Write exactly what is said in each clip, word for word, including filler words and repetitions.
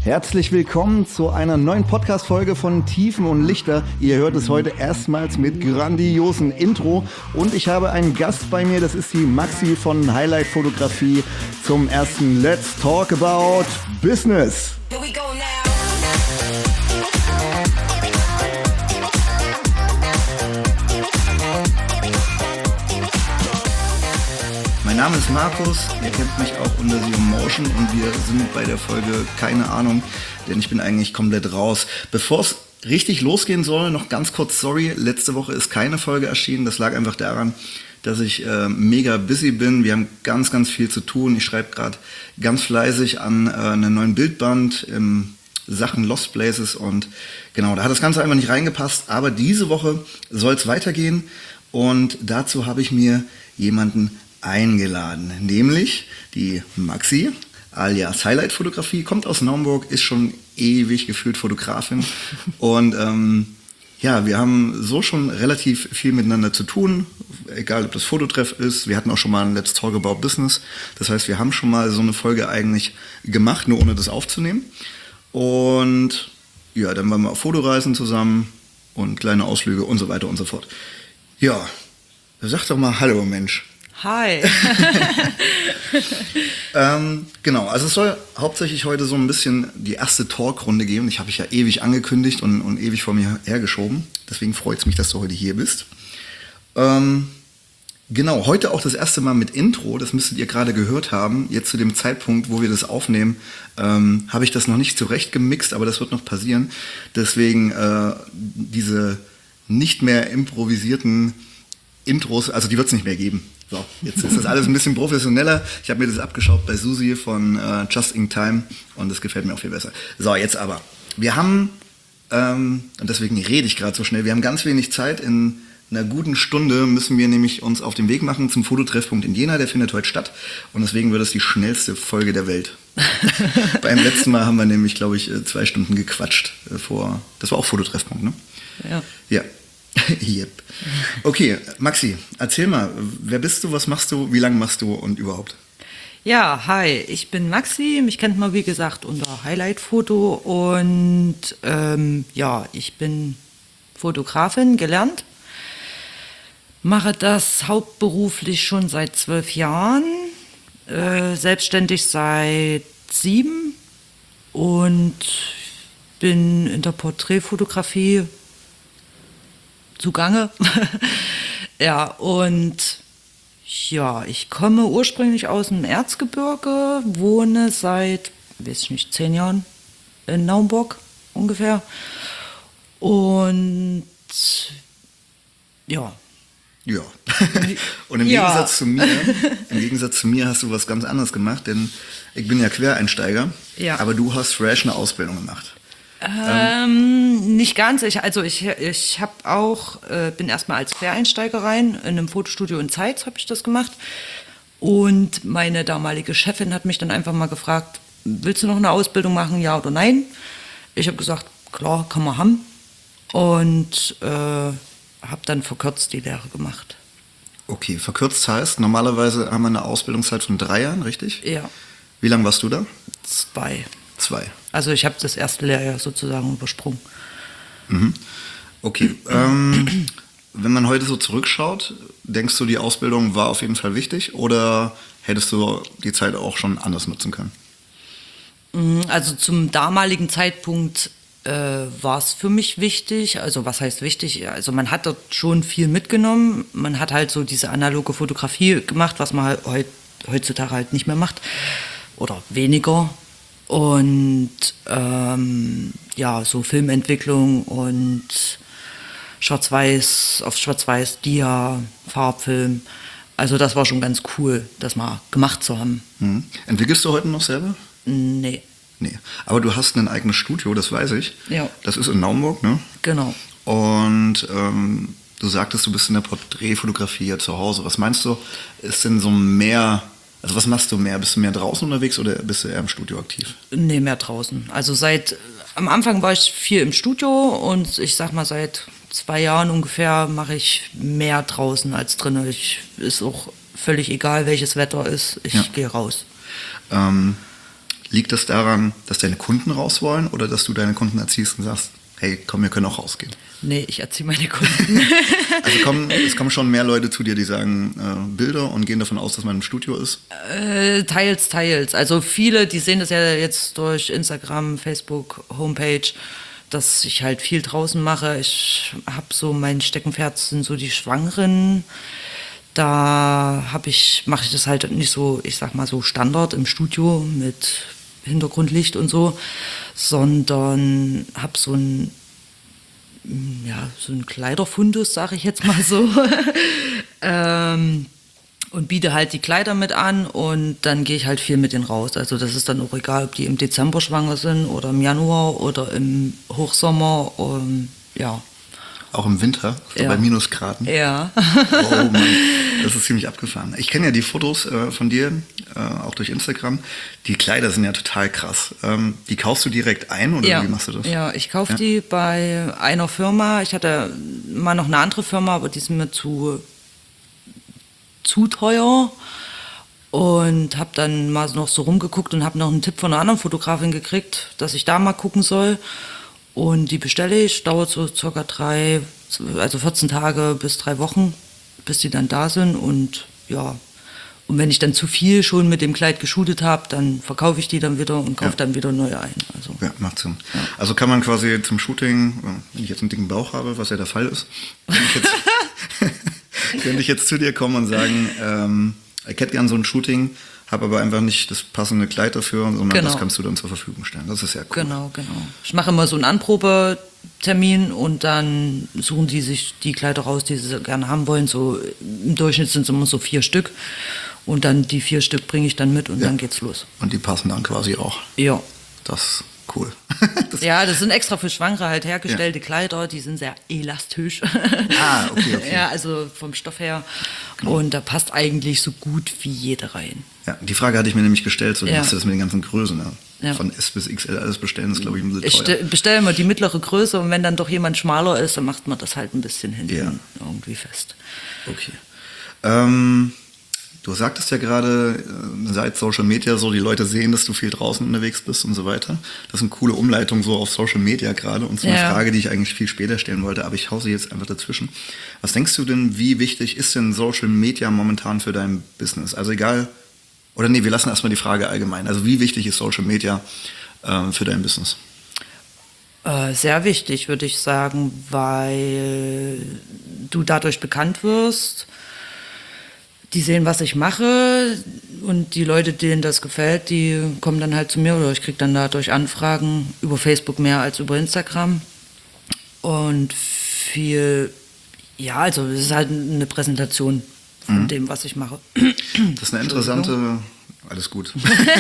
Herzlich willkommen zu einer neuen Podcast-Folge von Tiefen und Lichter. Ihr hört es heute erstmals mit grandiosen Intro und ich habe einen Gast bei mir, das ist die Maxi von Highlight Fotografie zum ersten Let's Talk About Business. Here we go now. Mein Name ist Markus, ihr kennt mich auch unter Zero Motion und wir sind bei der Folge keine Ahnung, denn ich bin eigentlich komplett raus. Bevor es richtig losgehen soll, noch ganz kurz sorry, letzte Woche ist keine Folge erschienen, das lag einfach daran, dass ich äh, mega busy bin. Wir haben ganz, ganz viel zu tun. Ich schreibe gerade ganz fleißig an äh, einem neuen Bildband in Sachen Lost Places und genau, da hat das Ganze einfach nicht reingepasst, aber diese Woche soll es weitergehen und dazu habe ich mir jemanden eingeladen, nämlich die Maxi, alias Highlight Fotografie, kommt aus Naumburg, ist schon ewig gefühlt Fotografin und ähm, ja, wir haben so schon relativ viel miteinander zu tun, egal ob das Fototreff ist, wir hatten auch schon mal ein Let's Talk About Business, das heißt, wir haben schon mal so eine Folge eigentlich gemacht, nur ohne das aufzunehmen und ja, dann waren wir auf Fotoreisen zusammen und kleine Ausflüge und so weiter und so fort. Ja, sag doch mal Hallo, Mensch. Hi. ähm, genau, also es soll hauptsächlich heute so ein bisschen die erste Talkrunde geben. Ich habe mich ja ewig angekündigt und, und ewig vor mir hergeschoben. Deswegen freut es mich, dass du heute hier bist. Ähm, genau, heute auch das erste Mal mit Intro. Das müsstet ihr gerade gehört haben. Jetzt zu dem Zeitpunkt, wo wir das aufnehmen, ähm, habe ich das noch nicht zurecht gemixt, aber das wird noch passieren. Deswegen äh, diese nicht mehr improvisierten Intros, also die wird es nicht mehr geben. So, jetzt ist das alles ein bisschen professioneller. Ich habe mir das abgeschaut bei Susi von äh, Just in Time und das gefällt mir auch viel besser. So, jetzt aber. Wir haben, ähm, und deswegen rede ich gerade so schnell, wir haben ganz wenig Zeit. In einer guten Stunde müssen wir nämlich uns auf den Weg machen zum Fototreffpunkt in Jena. Der findet heute statt und deswegen wird es die schnellste Folge der Welt. Beim letzten Mal haben wir nämlich, glaube ich, zwei Stunden gequatscht äh, vor, das war auch Fototreffpunkt, ne? Ja. Ja. Yep. Okay, Maxi, erzähl mal, wer bist du, was machst du, wie lange machst du und überhaupt? Ja, hi, ich bin Maxi, mich kennt man wie gesagt unter Highlight Foto und ähm, ja, ich bin Fotografin, gelernt, mache das hauptberuflich schon seit zwölf Jahren, äh, selbstständig seit sieben und bin in der Porträtfotografie zugange. Ja, und ja, ich komme ursprünglich aus dem Erzgebirge, wohne seit, weiß ich nicht, zehn Jahren in Naumburg ungefähr. Und ja. Ja. Und im ja. Gegensatz zu mir, im Gegensatz zu mir hast du was ganz anderes gemacht, denn ich bin ja Quereinsteiger, ja. Aber du hast fresh eine Ausbildung gemacht. Ähm, nicht ganz. Ich, also ich, ich habe auch, äh, bin erstmal als Quereinsteiger rein, in einem Fotostudio in Zeitz habe ich das gemacht. Und meine damalige Chefin hat mich dann einfach mal gefragt, willst du noch eine Ausbildung machen, ja oder nein? Ich habe gesagt, klar, kann man haben. Und äh, habe dann verkürzt die Lehre gemacht. Okay, verkürzt heißt, normalerweise haben wir eine Ausbildungszeit von drei Jahren, richtig? Ja. Wie lange warst du da? Zwei. Zwei. Also ich habe das erste Lehrjahr sozusagen übersprungen. Mhm. Okay. Ähm, wenn man heute so zurückschaut, denkst du, die Ausbildung war auf jeden Fall wichtig oder hättest du die Zeit auch schon anders nutzen können? Also zum damaligen Zeitpunkt äh, war es für mich wichtig. Also was heißt wichtig? Also man hat dort schon viel mitgenommen. Man hat halt so diese analoge Fotografie gemacht, was man halt heut, heutzutage halt nicht mehr macht oder weniger. Und ähm, ja, so Filmentwicklung und Schwarz-Weiß, auf Schwarz-Weiß, Dia, Farbfilm. Also das war schon ganz cool, das mal gemacht zu haben. Mhm. Entwickelst du heute noch selber? Nee. Nee. Aber du hast ein eigenes Studio, das weiß ich. Ja. Das ist in Naumburg, ne? Genau. Und ähm, du sagtest, du bist in der Porträtfotografie ja zu Hause. Was meinst du, ist denn so mehr... Also was machst du mehr? Bist du mehr draußen unterwegs oder bist du eher im Studio aktiv? Nee, mehr draußen. Also seit, am Anfang war ich viel im Studio und ich sag mal seit zwei Jahren ungefähr mache ich mehr draußen als drin. Ich, ist auch völlig egal, welches Wetter ist, ich ja. gehe raus. Ähm, Liegt das daran, dass deine Kunden raus wollen oder dass du deine Kunden erziehst und sagst, hey, komm, wir können auch rausgehen? Nee, ich erziehe meine Kunden. Also kommen, es kommen schon mehr Leute zu dir, die sagen äh, Bilder und gehen davon aus, dass man im Studio ist? Äh, teils, teils. Also viele, die sehen das ja jetzt durch Instagram, Facebook, Homepage, dass ich halt viel draußen mache. Ich habe so, mein Steckenpferd sind so die Schwangeren. Da habe ich, mache ich das halt nicht so, ich sag mal so Standard im Studio mit Hintergrundlicht und so, sondern habe so ein ja, so ein Kleiderfundus, sage ich jetzt mal so, ähm, und biete halt die Kleider mit an und dann gehe ich halt viel mit denen raus. Also das ist dann auch egal, ob die im Dezember schwanger sind oder im Januar oder im Hochsommer, um, ja. Auch im Winter, so Ja. bei Minusgraden? Ja. Oh Mann, das ist ziemlich abgefahren. Ich kenne ja die Fotos äh, von dir, äh, auch durch Instagram. Die Kleider sind ja total krass. Ähm, die kaufst du direkt ein oder Ja. wie machst du das? Ja, ich kaufe Ja. die bei einer Firma. Ich hatte mal noch eine andere Firma, aber die sind mir zu, zu teuer. Und habe dann mal noch so rumgeguckt und habe noch einen Tipp von einer anderen Fotografin gekriegt, dass ich da mal gucken soll. Und die bestelle ich, dauert so circa drei, also vierzehn Tage bis drei Wochen, bis die dann da sind. Und ja, und wenn ich dann zu viel schon mit dem Kleid geshootet habe, dann verkaufe ich die dann wieder und kaufe Ja. dann wieder neue ein. Also, Ja, macht Sinn. Also kann man quasi zum Shooting, wenn ich jetzt einen dicken Bauch habe, was ja der Fall ist, könnte ich jetzt, könnte ich jetzt zu dir kommen und sagen, ähm, ich hätte gern so ein Shooting, habe aber einfach nicht das passende Kleid dafür, sondern Genau. das kannst du dann zur Verfügung stellen. Das ist ja cool. Genau, genau. Ich mache immer so einen Anprobetermin und dann suchen die sich die Kleider raus, die sie gerne haben wollen. So im Durchschnitt sind es immer so vier Stück. Und dann die vier Stück bringe ich dann mit und Ja. dann geht's los. Und die passen dann quasi auch. Ja. Das ist cool. Das, Ja, das sind extra für Schwangere halt hergestellte Kleider, die sind sehr elastisch. Ah, okay, okay. Ja, also vom Stoff her. Und da passt eigentlich so gut wie jede rein. ja, die Frage hatte ich mir nämlich gestellt, so wie Ja. machst du das mit den ganzen Größen? Ne? Ja. Von S bis X L alles bestellen ist, glaube ich, ein bisschen Ich teuer. ste- bestelle immer die mittlere Größe und wenn dann doch jemand schmaler ist, dann macht man das halt ein bisschen hinten Ja. irgendwie fest. Okay. Ähm, du sagtest ja gerade, äh, seit Social Media so, die Leute sehen, dass du viel draußen unterwegs bist und so weiter. Das ist eine coole Umleitung so auf Social Media gerade und so eine Ja. Frage, die ich eigentlich viel später stellen wollte, aber ich hau sie jetzt einfach dazwischen. Was denkst du denn, wie wichtig ist denn Social Media momentan für dein Business? Also egal, oder nee, wir lassen erstmal die Frage allgemein. Also wie wichtig ist Social Media äh, für dein Business? Äh, sehr wichtig, würde ich sagen, weil du dadurch bekannt wirst. Die sehen, was ich mache und die Leute, denen das gefällt, die kommen dann halt zu mir oder ich kriege dann dadurch Anfragen über Facebook mehr als über Instagram. Und viel, ja, also es ist halt eine Präsentation von dem, was ich mache. Das ist eine interessante, alles gut.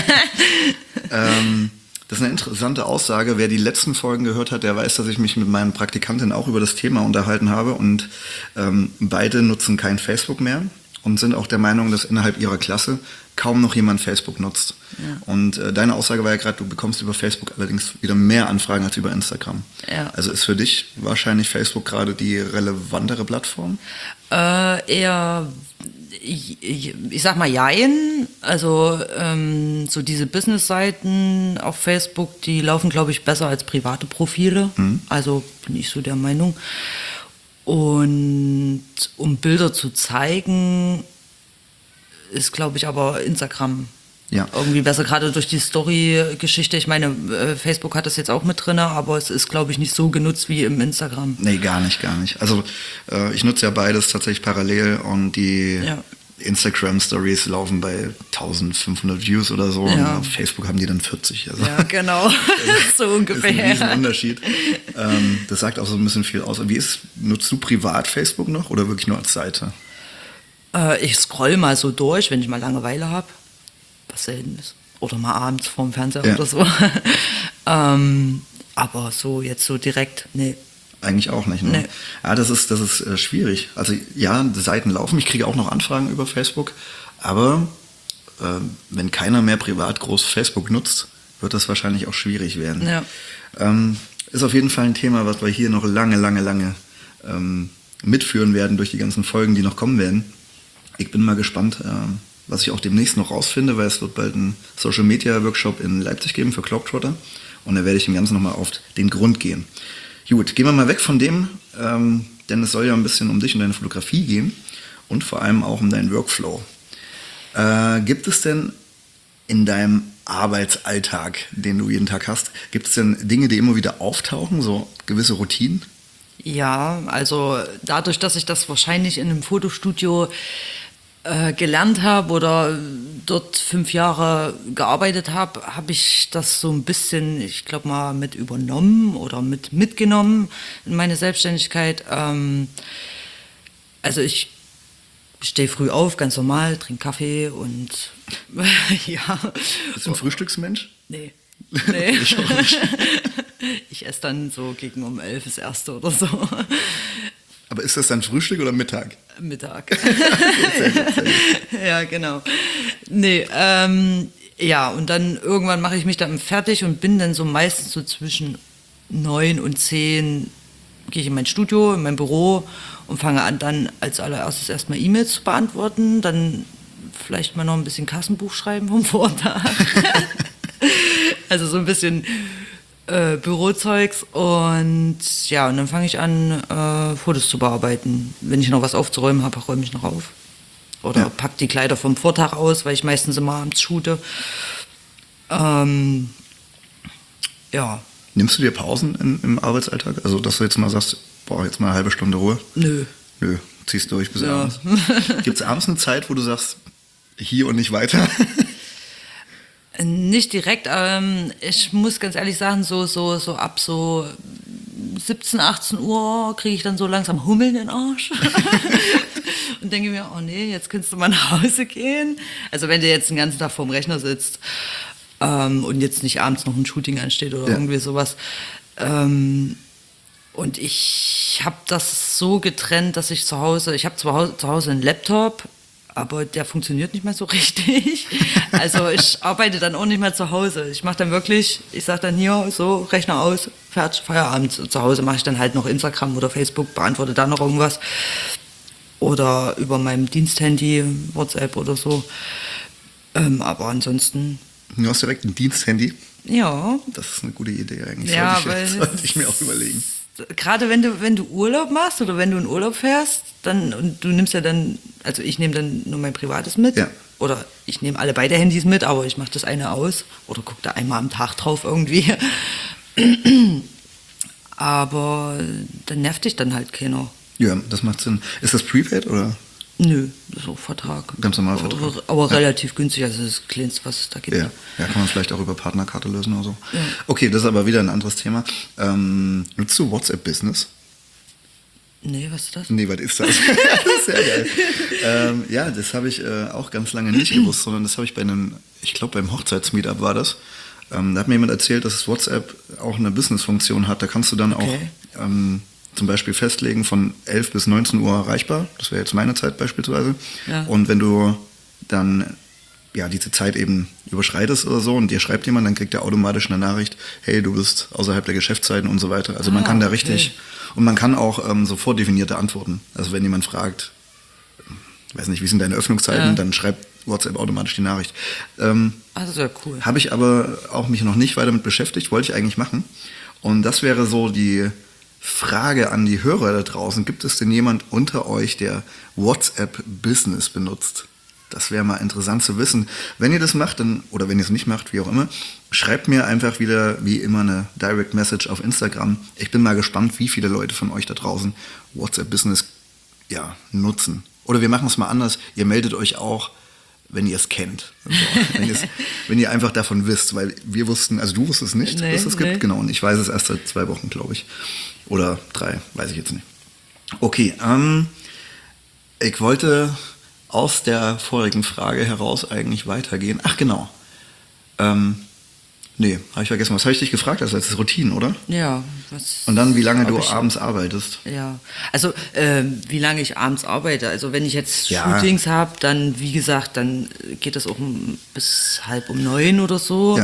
ähm, das ist eine interessante Aussage. Wer die letzten Folgen gehört hat, der weiß, dass ich mich mit meinen Praktikantinnen auch über das Thema unterhalten habe und ähm, beide nutzen kein Facebook mehr und sind auch der Meinung, dass innerhalb ihrer Klasse kaum noch jemand Facebook nutzt. Ja. Und äh, deine Aussage war ja gerade, du bekommst über Facebook allerdings wieder mehr Anfragen als über Instagram. Ja. Also ist für dich wahrscheinlich Facebook gerade die relevantere Plattform? Äh, eher, ich, ich, ich sag mal, jein. Also ähm, so diese Business-Seiten auf Facebook, die laufen, glaube ich, besser als private Profile. Mhm. Also bin ich so der Meinung. Und um Bilder zu zeigen, ist, glaube ich, aber Instagram Ja. irgendwie besser, gerade durch die Story-Geschichte. Ich meine, äh, Facebook hat das jetzt auch mit drin, aber es ist, glaube ich, nicht so genutzt wie im Instagram. Nee, gar nicht, gar nicht. Also äh, ich nutze ja beides tatsächlich parallel und die Ja. Instagram-Stories laufen bei eintausendfünfhundert Views oder so Ja. und auf Facebook haben die dann vierzig. Also Ja, genau, so das ist ein ungefähr. Riesenunterschied. ähm, das sagt auch so ein bisschen viel aus. Und wie ist, nutzt du privat Facebook noch oder wirklich nur als Seite? Äh, ich scroll mal so durch, wenn ich mal Langeweile habe, was selten ist. Oder mal abends vorm Fernseher Ja. oder so. ähm, aber so jetzt so direkt, nee. Eigentlich auch nicht, ne? Nee. Ja, das ist, das ist äh, schwierig. Also ja, die Seiten laufen, ich kriege auch noch Anfragen über Facebook, aber äh, wenn keiner mehr privat groß Facebook nutzt, wird das wahrscheinlich auch schwierig werden. Ja. Ähm, ist auf jeden Fall ein Thema, was wir hier noch lange, lange, lange ähm, mitführen werden durch die ganzen Folgen, die noch kommen werden. Ich bin mal gespannt, äh, was ich auch demnächst noch rausfinde, weil es wird bald einen Social Media Workshop in Leipzig geben für Globetrotter. Und da werde ich dem Ganzen nochmal auf den Grund gehen. Gut, gehen wir mal weg von dem, ähm, denn es soll ja ein bisschen um dich und deine Fotografie gehen und vor allem auch um deinen Workflow. Äh, gibt es denn in deinem Arbeitsalltag, den du jeden Tag hast, gibt es denn Dinge, die immer wieder auftauchen, so gewisse Routinen? Ja, also dadurch, dass ich das wahrscheinlich in einem Fotostudio äh, gelernt habe oder dort fünf Jahre gearbeitet habe, habe ich das so ein bisschen, ich glaube mal, mit übernommen oder mit mitgenommen in meine Selbstständigkeit. Ähm, also ich stehe früh auf, ganz normal, trinke Kaffee und ja. Bist du ein Frühstücksmensch? Nee. Nee. Ich auch nicht. Ich esse dann so gegen um elf das erste oder so. Aber ist das dann Frühstück oder Mittag? Mittag. Ja, genau. Nee, ähm, ja, und dann irgendwann mache ich mich dann fertig und bin dann so meistens so zwischen neun und zehn gehe ich in mein Studio, in mein Büro und fange an, dann als allererstes erstmal E-Mails zu beantworten, dann vielleicht mal noch ein bisschen Kassenbuch schreiben vom Vortag. Also so ein bisschen äh, Bürozeugs und ja, und dann fange ich an, äh, Fotos zu bearbeiten. Wenn ich noch was aufzuräumen habe, räume ich noch auf. Oder Ja. pack die Kleider vom Vortag aus, weil ich meistens immer abends shoote. Ähm, ja. Nimmst du dir Pausen in, im Arbeitsalltag? Also, dass du jetzt mal sagst, boah, jetzt mal eine halbe Stunde Ruhe? Nö. Nö, ziehst durch bis Ja. abends. Gibt es abends eine Zeit, wo du sagst, hier und nicht weiter? Nicht direkt, ähm, ich muss ganz ehrlich sagen, so, so, so ab so siebzehn, achtzehn Uhr kriege ich dann so langsam Hummeln in den Arsch. Und denke mir, oh nee, jetzt kannst du mal nach Hause gehen. Also wenn du jetzt den ganzen Tag vorm Rechner sitzt ähm, und jetzt nicht abends noch ein Shooting ansteht oder Ja. irgendwie sowas. Ähm, und ich habe das so getrennt, dass ich zu Hause, ich habe zu Hause, zu Hause einen Laptop, aber der funktioniert nicht mehr so richtig. Also ich arbeite dann auch nicht mehr zu Hause. Ich mache dann wirklich, ich sage dann hier so, Rechner aus, fertig, Feierabend. Zu Hause mache ich dann halt noch Instagram oder Facebook, beantworte da noch irgendwas. Oder über meinem Diensthandy, WhatsApp oder so. Ähm, aber ansonsten, Du hast direkt ein Diensthandy. ja. Das ist eine gute Idee eigentlich. Ja, sollte, weil ich, sollte ich mir auch überlegen. Gerade wenn du, wenn du Urlaub machst oder wenn du in Urlaub fährst, dann und du nimmst ja dann, also ich nehme dann nur mein privates mit. Ja. Oder ich nehme alle beide Handys mit, aber ich mache das eine aus oder gucke da einmal am Tag drauf irgendwie. Aber dann nervt dich dann halt keiner. Ja, das macht Sinn. Ist das Prepaid oder Nö, das ist auch Vertrag. ganz normal Aber, Vertrag? aber Ja. relativ günstig, also das Kleinste, was es da gibt. Ja. ja, kann man vielleicht auch über Partnerkarte lösen oder so. Ja. Okay, das ist aber wieder ein anderes Thema. Ähm, nutzt du WhatsApp-Business? Nee, was ist das? Nee, was ist das? Das ist sehr geil. ähm, ja, das habe ich äh, auch ganz lange nicht gewusst, sondern das habe ich bei einem, ich glaube beim Hochzeitsmeetup war das. Ähm, da hat mir jemand erzählt, dass WhatsApp auch eine Business-Funktion hat. Da kannst du dann Okay. auch ähm, zum Beispiel festlegen, von elf bis neunzehn Uhr erreichbar. Das wäre jetzt meine Zeit beispielsweise. Ja. Und wenn du dann ja, diese Zeit eben überschreitest oder so und dir schreibt jemand, dann kriegt er automatisch eine Nachricht, hey, du bist außerhalb der Geschäftszeiten und so weiter. Also man Ah, kann da okay. richtig, und man kann auch ähm, so vordefinierte Antworten. Also wenn jemand fragt, weiß nicht, wie sind deine Öffnungszeiten, Ja. dann schreibt WhatsApp automatisch die Nachricht. Ähm, Ah, das ist ja cool. Habe ich aber auch mich noch nicht weiter mit beschäftigt, wollte ich eigentlich machen. Und das wäre so die Frage an die Hörer da draußen. Gibt es denn jemand unter euch, der WhatsApp Business benutzt? Das wäre mal interessant zu wissen. Wenn ihr das macht, dann, oder wenn ihr es nicht macht, wie auch immer, schreibt mir einfach wieder, wie immer, eine Direct Message auf Instagram. Ich bin mal gespannt, wie viele Leute von euch da draußen WhatsApp Business ja, nutzen. Oder wir machen es mal anders. Ihr meldet euch auch, wenn ihr es kennt. Also, wenn, ihr's- wenn ihr einfach davon wisst. Weil wir wussten, also du wusstest nicht, Nee, dass es gibt. nee. Genau, und ich weiß es erst seit zwei Wochen, glaube ich. Oder drei, weiß ich jetzt nicht. Okay, ähm, ich wollte aus der vorigen Frage heraus eigentlich weitergehen. Ach genau. Ähm, nee, habe ich vergessen. Was habe ich dich gefragt als letztes? Routinen, oder? Ja. Was, Und dann, wie lange ob du ich- abends arbeitest. Ja, also ähm, wie lange ich abends arbeite. Also wenn ich jetzt Ja. Shootings habe, dann wie gesagt, dann geht das auch um, bis halb um neun oder so.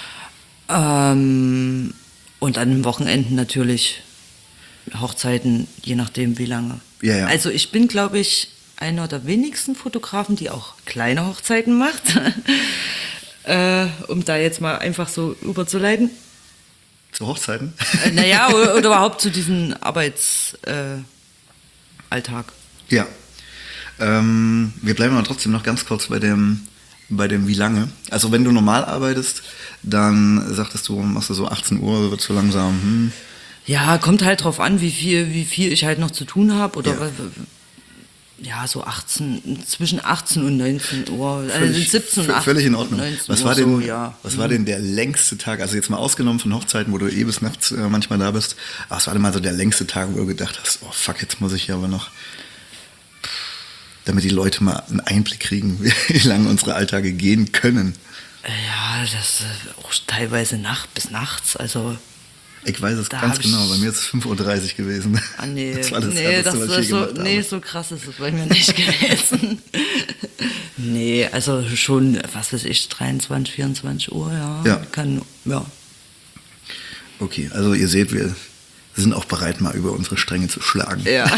Ja. Ähm, und an den Wochenenden natürlich Hochzeiten, je nachdem wie lange. Ja, ja. Also ich bin, glaube ich, einer der wenigsten Fotografen, die auch kleine Hochzeiten macht. äh, um da jetzt mal einfach so überzuleiten. Zu Hochzeiten? Äh, naja, oder, oder überhaupt zu diesem Arbeitsalltag. Äh, ja. Ähm, wir bleiben aber trotzdem noch ganz kurz bei dem, bei dem wie lange. Also wenn du normal arbeitest, dann sagtest du, machst du so achtzehn Uhr, wird so langsam... Hm. Ja, kommt halt drauf an, wie viel, wie viel ich halt noch zu tun habe. Oder Ja. ja, so achtzehn, zwischen achtzehn und neunzehn Uhr. Völlig, also siebzehn und achtzehn. völlig in Ordnung. Was, Uhr war denn, so, ja. was war denn der längste Tag? Also jetzt mal ausgenommen von Hochzeiten, wo du eh bis nachts äh, manchmal da bist. Aber was war denn mal so der längste Tag, wo du gedacht hast, oh fuck, jetzt muss ich hier aber noch... Damit die Leute mal einen Einblick kriegen, wie lange unsere Alltage gehen können. Ja, das ist auch teilweise Nacht bis nachts. Also... Ich weiß es Da ganz hab genau, ich- bei mir ist es fünf Uhr dreißig gewesen. Ah, nee, Das war das nee, Härteste, das was ich ist je so, gemacht nee, habe. so krass ist es bei mir nicht gewesen. Nee, also schon, was weiß ich, dreiundzwanzig, vierundzwanzig Uhr, ja. Ja. Kann, ja. Okay, also ihr seht, wir sind auch bereit, mal über unsere Stränge zu schlagen. Ja.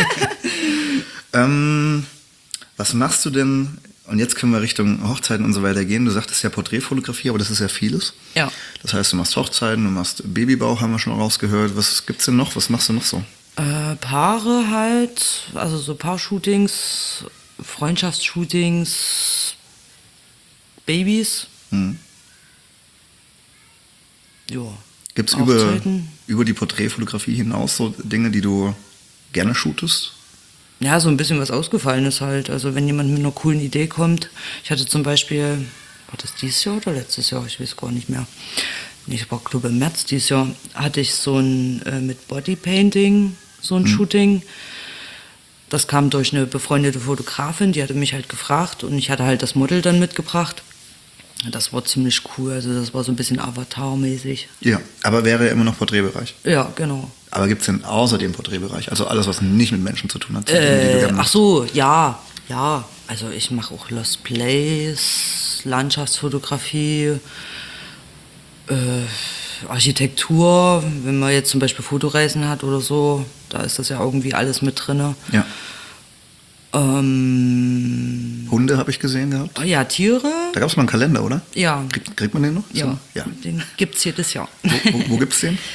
Ähm, was machst du denn, und jetzt können wir Richtung Hochzeiten und so weiter gehen, du sagtest ja Porträtfotografie, aber das ist ja vieles. Ja. Das heißt, du machst Hochzeiten, du machst Babybauch, haben wir schon rausgehört. Was gibt's denn noch? Was machst du noch so? Äh, Paare halt, also so Paarshootings, Freundschaftsshootings, Babys. Hm. Ja. Gibt's über, Hochzeiten. über die Porträtfotografie hinaus so Dinge, die du gerne shootest? Ja, so ein bisschen was Ausgefallenes halt. Also wenn jemand mit einer coolen Idee kommt. Ich hatte zum Beispiel, war das dieses Jahr oder letztes Jahr? Ich weiß gar nicht mehr. Nee, ich war glaube im März dieses Jahr, hatte ich so ein äh, mit Bodypainting, so ein Mhm. Shooting. Das kam durch eine befreundete Fotografin, die hatte mich halt gefragt und ich hatte halt das Model dann mitgebracht. Das war ziemlich cool, also das war so ein bisschen Avatar-mäßig. Ja, aber wäre ja immer noch Porträtbereich. Ja, genau. Aber gibt's denn außer dem Porträtbereich, also alles, was nicht mit Menschen zu tun hat? Dinge, die du Äh, gerne ach machst? so, ja, ja. Also ich mache auch Lost Place, Landschaftsfotografie, äh, Architektur. Wenn man jetzt zum Beispiel Fotoreisen hat oder so, da ist das ja irgendwie alles mit drin. Ja. Ähm, Hunde habe ich gesehen gehabt. ja, Tiere. Da gab's mal einen Kalender, oder? Ja, Kriegt, kriegt man den noch? ja, So, ja. den gibt's jedes Jahr. Wo, wo, wo gibt's den?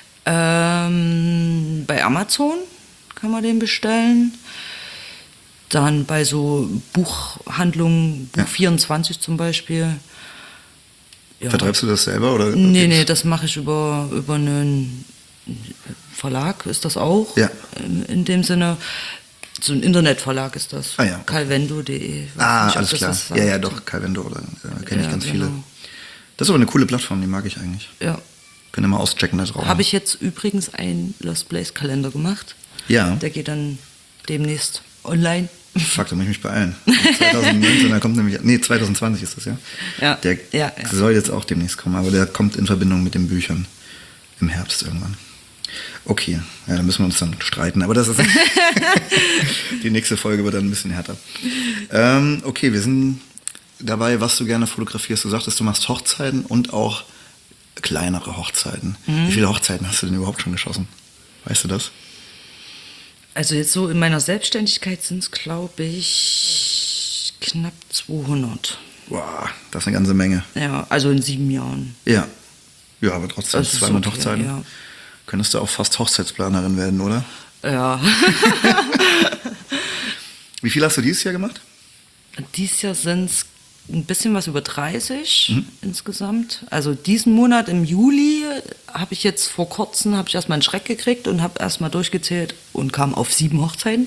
Ähm, bei Amazon kann man den bestellen. Dann bei so Buchhandlungen, Buch Ja. vierundzwanzig zum Beispiel. Ja. Vertreibst du das selber? Oder Nee, gibt's- nee, das mache ich über, über einen Verlag, ist das auch. Ja. In, in dem Sinne, so ein Internetverlag ist das. Ah, ja. calvendo punkt de. Weiß Ah, nicht, ob alles das klar. was Ja, ja, sagt. doch, Calvendo, oder äh, kenne ich Ja, ganz genau. viele. Das ist aber eine coole Plattform, die mag ich eigentlich. Ja. Könnt ihr mal auschecken da drauf. Habe ich jetzt übrigens einen Lost Place Kalender gemacht. Ja. Der geht dann demnächst online. Fuck, da muss ich mich beeilen. zwanzig neunzehn, da kommt nämlich, nee, zwanzig zwanzig ist das, ja? Ja, Der ja, ja. soll jetzt auch demnächst kommen, aber der kommt in Verbindung mit den Büchern im Herbst irgendwann. Okay, ja, da müssen wir uns dann streiten, aber das ist die nächste Folge wird dann ein bisschen härter. Ähm, okay, wir sind dabei, was du gerne fotografierst. Du sagtest, du machst Hochzeiten und auch kleinere Hochzeiten. Mhm. Wie viele Hochzeiten hast du denn überhaupt schon geschossen? Weißt du das? Also jetzt so in meiner Selbstständigkeit sind es, glaube ich, knapp zweihundert. Boah, das ist eine ganze Menge. Ja, also in sieben Jahren. Ja. Ja, aber trotzdem Das ist zweihundert okay, Hochzeiten. ja. Könntest du auch fast Hochzeitsplanerin werden, oder? Ja. Wie viel hast du dieses Jahr gemacht? Dieses Jahr sind es ein bisschen was über dreißig Mhm. insgesamt. Also diesen Monat im Juli habe ich jetzt vor kurzem, habe ich erstmal einen Schreck gekriegt und habe erstmal durchgezählt und kam auf sieben Hochzeiten.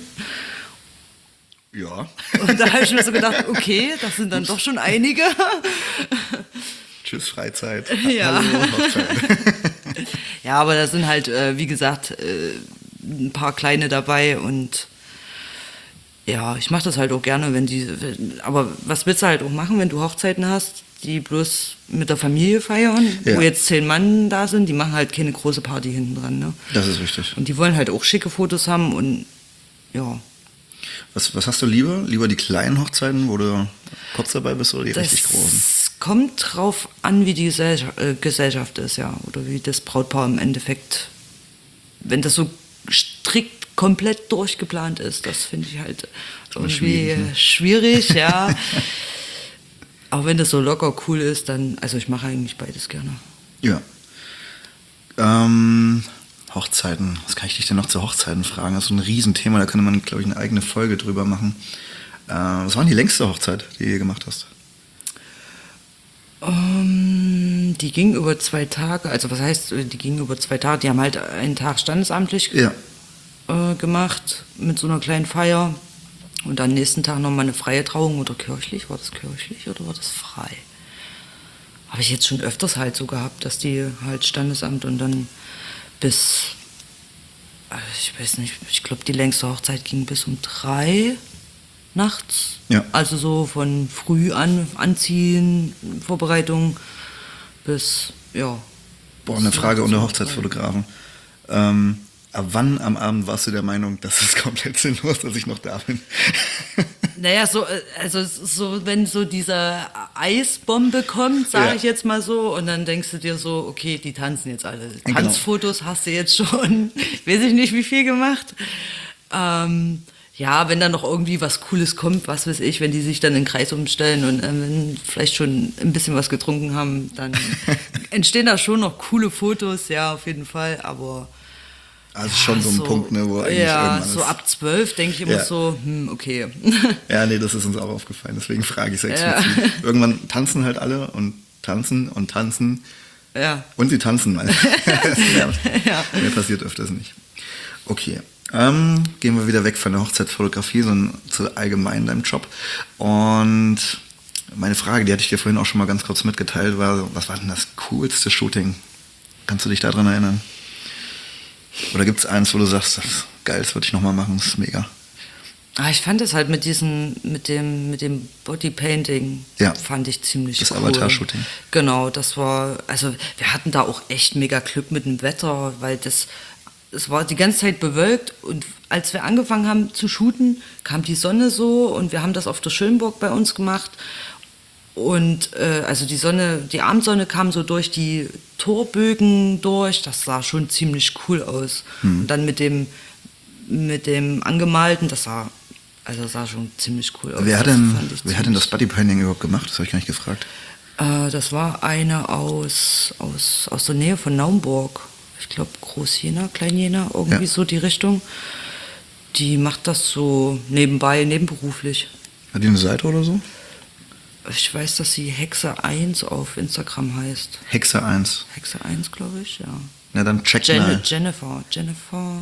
Ja. Und da habe ich mir so gedacht, okay, das sind dann doch schon einige. Tschüss, Freizeit. Ja. Hallo, Hochzeit. Ja, aber da sind halt, äh, wie gesagt, äh, ein paar kleine dabei und ja, ich mache das halt auch gerne, wenn die, aber was willst du halt auch machen, wenn du Hochzeiten hast, die bloß mit der Familie feiern, Ja. wo jetzt zehn Mann da sind, die machen halt keine große Party hinten dran, ne? Das ist richtig. Und die wollen halt auch schicke Fotos haben und ja, Was, was hast du lieber? Lieber die kleinen Hochzeiten, wo du kurz dabei bist, oder die richtig großen? das kommt drauf an, wie die Gesellschaft, äh, Gesellschaft ist, ja, oder wie das Brautpaar im Endeffekt, wenn das so strikt komplett durchgeplant ist. Das finde ich halt irgendwie schwierig, ne? schwierig, ja. Auch wenn das so locker cool ist, dann, also ich mache eigentlich beides gerne. Ja. Ähm, Hochzeiten. Was kann ich dich denn noch zu Hochzeiten fragen? Das ist so ein Riesenthema, da könnte man, glaube ich, eine eigene Folge drüber machen. Äh, was war denn die längste Hochzeit, die du gemacht hast? Um, die ging über zwei Tage, also was heißt, die ging über zwei Tage, die haben halt einen Tag standesamtlich Ja. äh, gemacht mit so einer kleinen Feier und dann nächsten Tag nochmal eine freie Trauung oder kirchlich, war das kirchlich oder war das frei? Habe ich jetzt schon öfters halt so gehabt, dass die halt Standesamt und dann bis, also ich weiß nicht, ich glaube die längste Hochzeit ging bis um drei nachts. Ja. Also so von früh an, Anziehen, Vorbereitung bis, ja. Boah, eine Frage unter Hochzeitsfotografen. Ähm, ab wann am Abend warst du der Meinung, das ist komplett sinnlos, dass ich noch da bin? Naja, so, äh, also so, wenn so diese Eisbombe kommt, sage Ja. ich jetzt mal so, und dann denkst du dir so, okay, die tanzen jetzt alle. Genau. Tanzfotos hast du jetzt schon, weiß ich nicht, wie viel gemacht. Ähm, ja, wenn dann noch irgendwie was Cooles kommt, was weiß ich, wenn die sich dann in den Kreis umstellen und äh, wenn vielleicht schon ein bisschen was getrunken haben, dann entstehen da schon noch coole Fotos, ja, auf jeden Fall, aber Also schon so ein Punkt, ne, wo eigentlich ja, irgendwann so ist. ab zwölf denke ich immer Ja. so, hm, okay. Ja, nee, das ist uns auch aufgefallen, deswegen frage ich es Ja. explizit. Irgendwann tanzen halt alle und tanzen und tanzen Ja. und sie tanzen mal. Mehr, Ja. mehr passiert öfters nicht. Okay, ähm, gehen wir wieder weg von der Hochzeitsfotografie, sondern zu allgemein deinem Job. Und meine Frage, die hatte ich dir vorhin auch schon mal ganz kurz mitgeteilt, war, was war denn das coolste Shooting? Kannst du dich daran erinnern? Oder gibt es eins, wo du sagst, das ist geil, das würde ich nochmal machen, das ist mega. Ah, ich fand das halt mit diesem, mit dem, mit dem Bodypainting, Ja. fand ich ziemlich Das cool. Avatar-Shooting. Genau, das war, also wir hatten da auch echt mega Glück mit dem Wetter, weil das, es war die ganze Zeit bewölkt und als wir angefangen haben zu shooten, kam die Sonne so und wir haben das auf der Schönburg bei uns gemacht. Und äh, also die Sonne, die Abendsonne kam so durch die Torbögen durch, das sah schon ziemlich cool aus. Hm. Und dann mit dem, mit dem Angemalten, das sah, also das sah schon ziemlich cool aus. Wer hat Das denn, fand ich wer hat denn das ziemlich- Bodypainting überhaupt gemacht? Das habe ich gar nicht gefragt. Äh, das war eine aus, aus, aus der Nähe von Naumburg. Ich glaube Groß-Jena, Klein-Jena, irgendwie Ja. so die Richtung. Die macht das so nebenbei, nebenberuflich. Hat die eine Seite oder so? Ich weiß, dass sie Hexe eins auf Instagram heißt. Hexe eins. Hexe eins, glaube ich, ja. Na dann check Jen mal. Jennifer, Jennifer.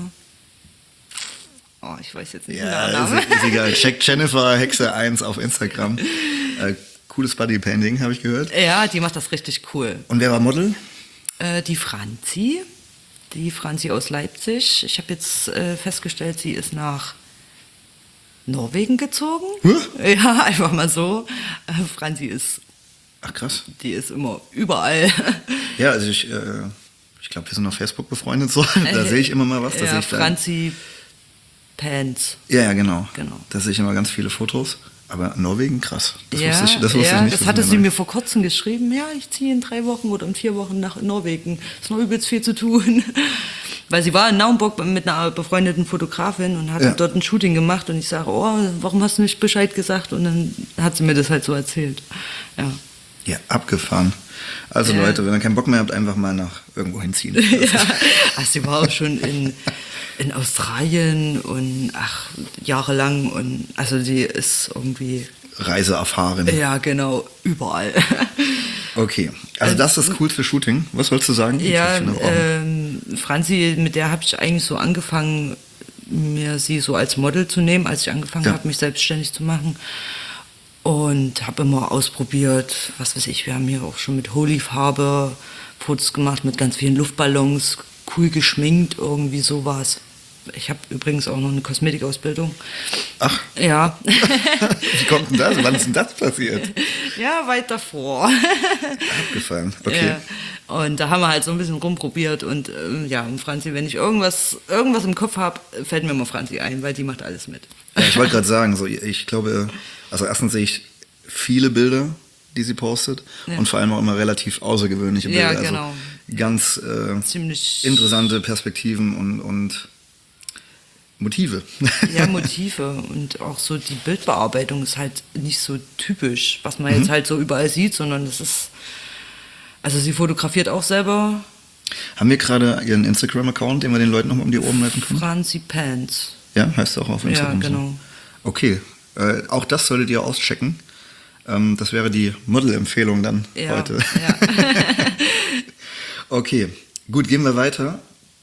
Oh, ich weiß jetzt nicht den Ja, Nachnamen. ist, ist egal. Check Jennifer Hexe eins auf Instagram. Äh, cooles Bodypainting, habe ich gehört. Ja, die macht das richtig cool. Und wer war Model? Äh, die Franzi, die Franzi aus Leipzig. Ich habe jetzt äh, festgestellt, sie ist nach Norwegen gezogen. Hä? Ja, einfach mal so. Äh, Franzi ist, Ach krass. die ist immer überall. Ja, also ich, äh, ich glaube, wir sind auf Facebook befreundet so. Da sehe ich immer mal was. Da ja, sehe ich da, Franzi Pants. ja, ja, genau. Genau. Da sehe ich immer ganz viele Fotos. Aber Norwegen, krass. Das ja, wusste ich, das wusste ja, ich nicht. das dass hatte in sie der- mir vor kurzem geschrieben. Ja, ich ziehe in drei Wochen oder in vier Wochen nach Norwegen. Ist noch übelst viel zu tun. Weil sie war in Naumburg mit einer befreundeten Fotografin und hat Ja. dort ein Shooting gemacht. Und ich sage, oh, warum hast du nicht Bescheid gesagt? Und dann hat sie mir das halt so erzählt. Ja. Ja, abgefahren. Also Ja. Leute, wenn ihr keinen Bock mehr habt, einfach mal nach irgendwo hinziehen. ja. Ach, sie war auch schon in, in Australien und ach, jahrelang. Und also sie ist irgendwie, Reiseerfahren. ja genau, überall. Okay, also das ist das coolste Shooting. Was wolltest du sagen? Jetzt Ja, hab ich schon unterbrochen. ähm, Franzi, mit der habe ich eigentlich so angefangen, mir sie so als Model zu nehmen, als ich angefangen Ja. habe, mich selbstständig zu machen. Und habe immer ausprobiert, was weiß ich, wir haben hier auch schon mit Holy-Farbe Fotos gemacht, mit ganz vielen Luftballons, cool geschminkt, irgendwie sowas. Ich habe übrigens auch noch eine Kosmetikausbildung. Ach, Ja, wie kommt denn das? Wann ist denn das passiert? ja, weit davor. Abgefahren. Okay. Ja. Und da haben wir halt so ein bisschen rumprobiert und ähm, ja, und Franzi, wenn ich irgendwas, irgendwas im Kopf habe, fällt mir immer Franzi ein, weil die macht alles mit. Ja, ich wollte gerade sagen, so, ich glaube, also erstens sehe ich viele Bilder, die sie postet Ja. und vor allem auch immer relativ außergewöhnliche Bilder. Ja, genau. Also ganz äh, Ziemlich interessante Perspektiven und, und Motive. Ja, Motive und auch so die Bildbearbeitung ist halt nicht so typisch, was man mhm. jetzt halt so überall sieht, sondern das ist, also sie fotografiert auch selber. Haben wir gerade ihren Instagram-Account, den wir den Leuten nochmal um die Ohren leiten können? Franzi Pants. Ja, heißt auch auf Instagram. Ja, genau. So. Okay, äh, auch das solltet ihr auschecken. Ähm, das wäre die Model-Empfehlung dann ja, heute. Ja. Okay, gut, gehen wir weiter.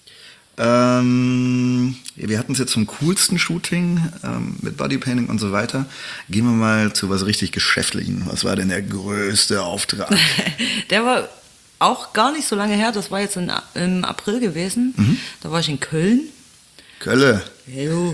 Ähm, wir hatten es jetzt zum coolsten Shooting ähm, mit Bodypainting und so weiter. Gehen wir mal zu was richtig Geschäftlichen. Was war denn der größte Auftrag? Der war auch gar nicht so lange her. Das war jetzt in, im April gewesen. Mhm. Da war ich in Köln. Kölle. Jo.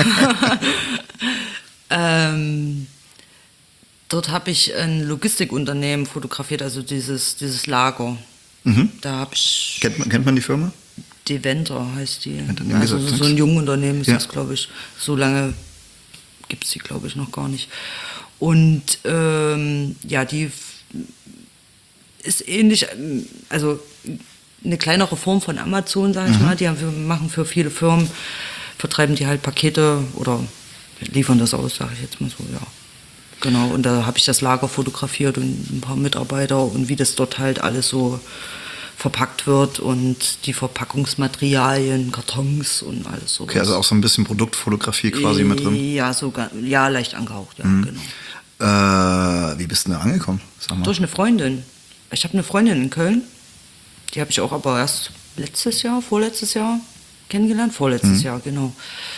ähm, dort habe ich ein Logistikunternehmen fotografiert, also dieses, dieses Lager. Mhm. Da habe ich. Kennt man, kennt man die Firma? Deventer heißt die. Deventer, also so ein Jungunternehmen ist ja. das, glaube ich. So lange gibt es die, glaube ich, noch gar nicht. Und ähm, ja, die ist ähnlich, also eine kleinere Form von Amazon, sage ich mhm. mal. Die haben, wir machen für viele Firmen, vertreiben die halt Pakete oder liefern das aus, sage ich jetzt mal so, ja. Genau, und da habe ich das Lager fotografiert und ein paar Mitarbeiter und wie das dort halt alles so verpackt wird und die Verpackungsmaterialien, Kartons und alles so. Okay, also auch so ein bisschen Produktfotografie quasi mit drin? Ja, sogar, ja, leicht angehaucht, ja, mhm. genau. Äh, wie bist du da angekommen? Sag mal. Durch eine Freundin. Ich habe eine Freundin in Köln, die habe ich auch aber erst letztes Jahr, vorletztes Jahr kennengelernt, vorletztes mhm. Jahr, genau.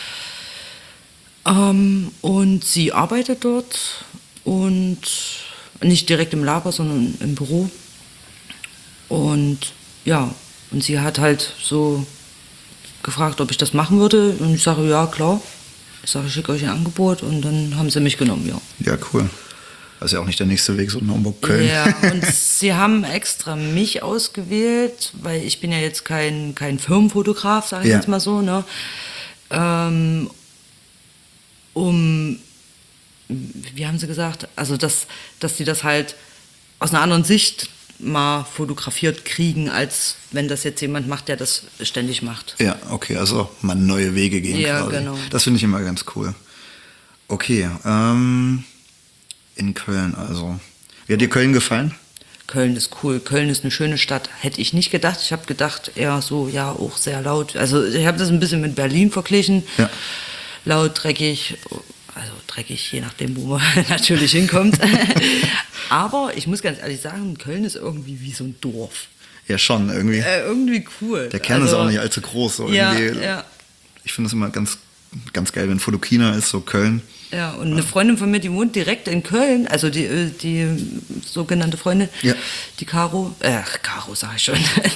Ähm, und sie arbeitet dort und nicht direkt im Lager, sondern im Büro. Und ja, und sie hat halt so gefragt, ob ich das machen würde. Und ich sage, ja, klar. Ich sage, ich schicke euch ein Angebot und dann haben sie mich genommen, ja. Ja, cool. Das ist ja auch nicht der nächste Weg, so in Hamburg-Köln. Ja, und sie haben extra mich ausgewählt, weil ich bin ja jetzt kein, kein Firmenfotograf, sage ich ja. jetzt mal so, ne? Ähm, um, wie haben sie gesagt, also dass, dass sie das halt aus einer anderen Sicht mal fotografiert kriegen, als wenn das jetzt jemand macht, der das ständig macht. Ja, okay, also mal neue Wege gehen ja, quasi. Genau. Das finde ich immer ganz cool. Okay, ähm, in Köln also. Wie hat dir Köln gefallen? Köln ist cool. Köln ist eine schöne Stadt. Hätte ich nicht gedacht. Ich habe gedacht, eher so, ja, auch sehr laut. Also ich habe das ein bisschen mit Berlin verglichen. Ja. Laut, dreckig, also dreckig, je nachdem, wo man natürlich hinkommt. Aber ich muss ganz ehrlich sagen, Köln ist irgendwie wie so ein Dorf. Ja, schon, irgendwie. Äh, irgendwie cool. Der Kern also, ist auch nicht allzu groß. So ja, irgendwie. ja. Ich finde es immer ganz, ganz geil, wenn Fotokina ist, so Köln. Ja, und eine Freundin von mir, die wohnt direkt in Köln, also die, die sogenannte Freundin, ja. die Caro, äh, Caro sag ich schon,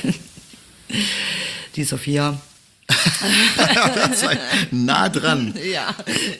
die Sophia. Das war nah dran. Ja.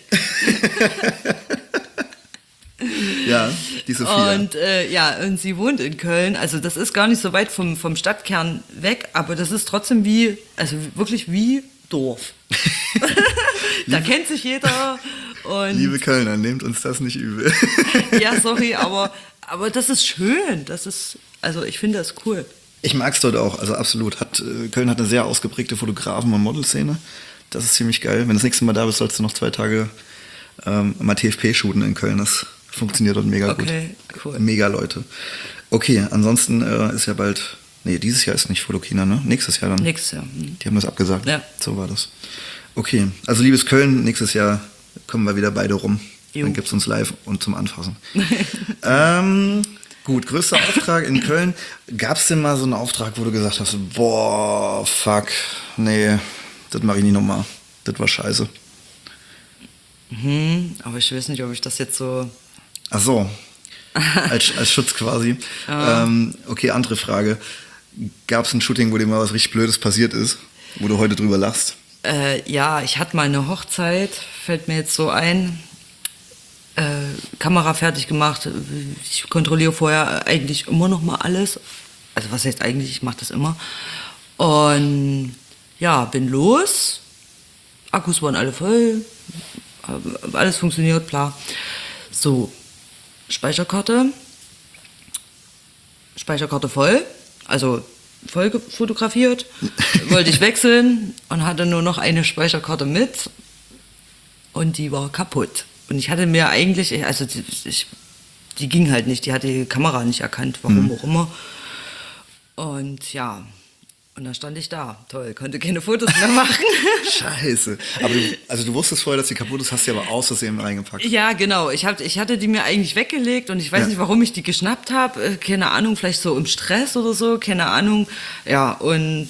Ja, die Sophia. Und äh, ja, und sie wohnt in Köln, also das ist gar nicht so weit vom, vom Stadtkern weg, aber das ist trotzdem wie, also wirklich wie Dorf. Da kennt sich jeder. Und liebe Kölner, nehmt uns das nicht übel. Ja, sorry, aber, aber das ist schön. Das ist, also ich finde das cool. Ich mag es dort auch, also absolut. Hat, Köln hat eine sehr ausgeprägte Fotografen- und Modelszene. Das ist ziemlich geil. Wenn du das nächste Mal da bist, sollst du noch zwei Tage ähm, mal T F P shooten in Köln. Das funktioniert dort mega gut. Okay, cool. Mega Leute. Okay, ansonsten äh, ist ja bald, nee, dieses Jahr ist nicht Fotokina, ne? Nächstes Jahr dann. Nächstes Jahr. Hm. Die haben das abgesagt. Ja. So war das. Okay, also liebes Köln, nächstes Jahr kommen wir wieder beide rum. Jo. Dann gibt es uns live und zum Anfassen. ähm, gut, größter Auftrag in Köln. Gab es denn mal so einen Auftrag, wo du gesagt hast, boah, fuck, nee, das mache ich nicht nochmal. Das war scheiße. Mhm, aber ich weiß nicht, ob ich das jetzt so... Ach so, als, als Schutz quasi. Ah. Ähm, okay, andere Frage. Gab es ein Shooting, wo dir mal was richtig Blödes passiert ist, wo du heute drüber lachst? Äh, ja, ich hatte mal eine Hochzeit, fällt mir jetzt so ein, äh, Kamera fertig gemacht, ich kontrolliere vorher eigentlich immer noch mal alles, also was heißt eigentlich, ich mache das immer, und ja, bin los, Akkus waren alle voll, alles funktioniert, klar, so, Speicherkarte, Speicherkarte voll, also voll fotografiert, wollte ich wechseln und hatte nur noch eine Speicherkarte mit. und die war kaputt. Und ich hatte mir eigentlich, also die, ich, die ging halt nicht, die hatte die Kamera nicht erkannt, warum mhm. auch immer. Und ja, und dann stand ich da. Toll, konnte keine Fotos mehr machen. Scheiße. Aber du, also du wusstest vorher, dass die kaputt ist, hast sie aber aus Versehen reingepackt. Ja, genau. Ich, hab, ich hatte die mir eigentlich weggelegt und ich weiß ja. nicht, warum ich die geschnappt habe. Keine Ahnung, vielleicht so im Stress oder so, keine Ahnung. Ja, und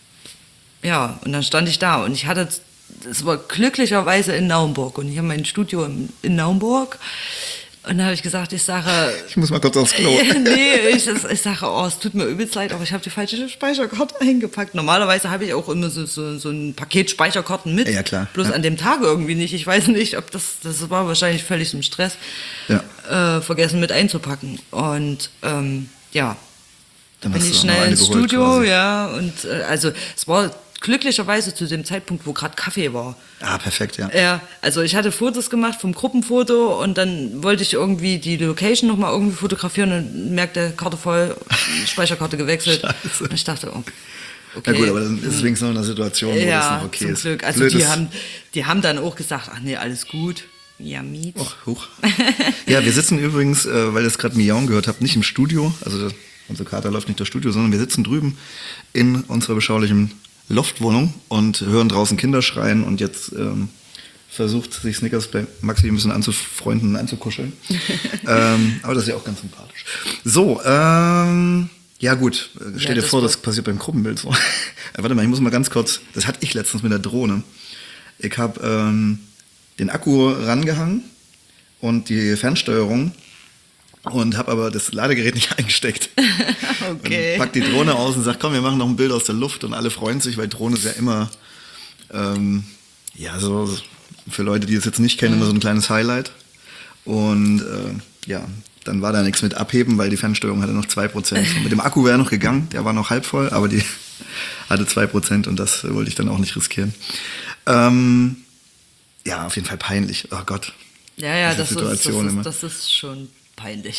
ja, und dann stand ich da und ich hatte, es war glücklicherweise in Naumburg und ich habe mein Studio in, in Naumburg. Und dann habe ich gesagt, ich sage... Ich muss mal kurz aufs Klo. nee, ich, ich sage, oh, es tut mir übelst leid, aber ich habe die falsche Speicherkarte eingepackt. Normalerweise habe ich auch immer so, so, so ein Paket Speicherkarten mit. Ja, klar. Bloß ja. an dem Tag irgendwie nicht. Ich weiß nicht, ob das... Das war wahrscheinlich völlig im Stress. Ja. Äh, vergessen mit einzupacken. Und ähm, ja, dann bin ich schnell ins geholt, Studio. quasi. Ja, und äh, also es war... glücklicherweise zu dem Zeitpunkt, wo gerade Kaffee war. Ah, perfekt, ja. Ja, also ich hatte Fotos gemacht vom Gruppenfoto und dann wollte ich irgendwie die Location nochmal irgendwie fotografieren und merkte, Karte voll, Speicherkarte gewechselt. Scheiße. Und ich dachte, oh, okay. Na gut, aber dann ist es wenigstens noch eine Situation, wo ja, das noch okay zum ist. Glück. Also die haben, die haben dann auch gesagt, ach nee, alles gut. Ja, Miet. Oh, huch. Ja, wir sitzen übrigens, äh, weil ihr es gerade Miauen gehört habt, nicht im Studio. Also unsere Kater läuft nicht durchs Studio, sondern wir sitzen drüben in unserer beschaulichen Loftwohnung und hören draußen Kinder schreien und jetzt ähm, versucht sich Snickers bei Maxi ein bisschen anzufreunden und anzukuscheln. ähm, aber das ist ja auch ganz sympathisch. So, ähm, ja gut, stell ja, dir vor, das passiert beim Gruppenbild so. Warte mal, ich muss mal ganz kurz, das hatte ich letztens mit der Drohne. Ich habe ähm, den Akku rangehangen und die Fernsteuerung und habe aber das Ladegerät nicht eingesteckt. Okay. Und pack die Drohne aus und sag, komm, wir machen noch ein Bild aus der Luft und alle freuen sich, weil Drohne ist ja immer, ähm, ja, so für Leute, die es jetzt nicht kennen, mhm. immer so ein kleines Highlight. Und äh, ja, dann war da nichts mit Abheben, weil die Fernsteuerung hatte noch zwei Prozent. Mit dem Akku wäre noch gegangen, der war noch halb voll, aber die hatte zwei Prozent und das wollte ich dann auch nicht riskieren. Ähm, ja, auf jeden Fall peinlich. Oh Gott. Ja, ja, das ist, das, ist, das ist schon peinlich.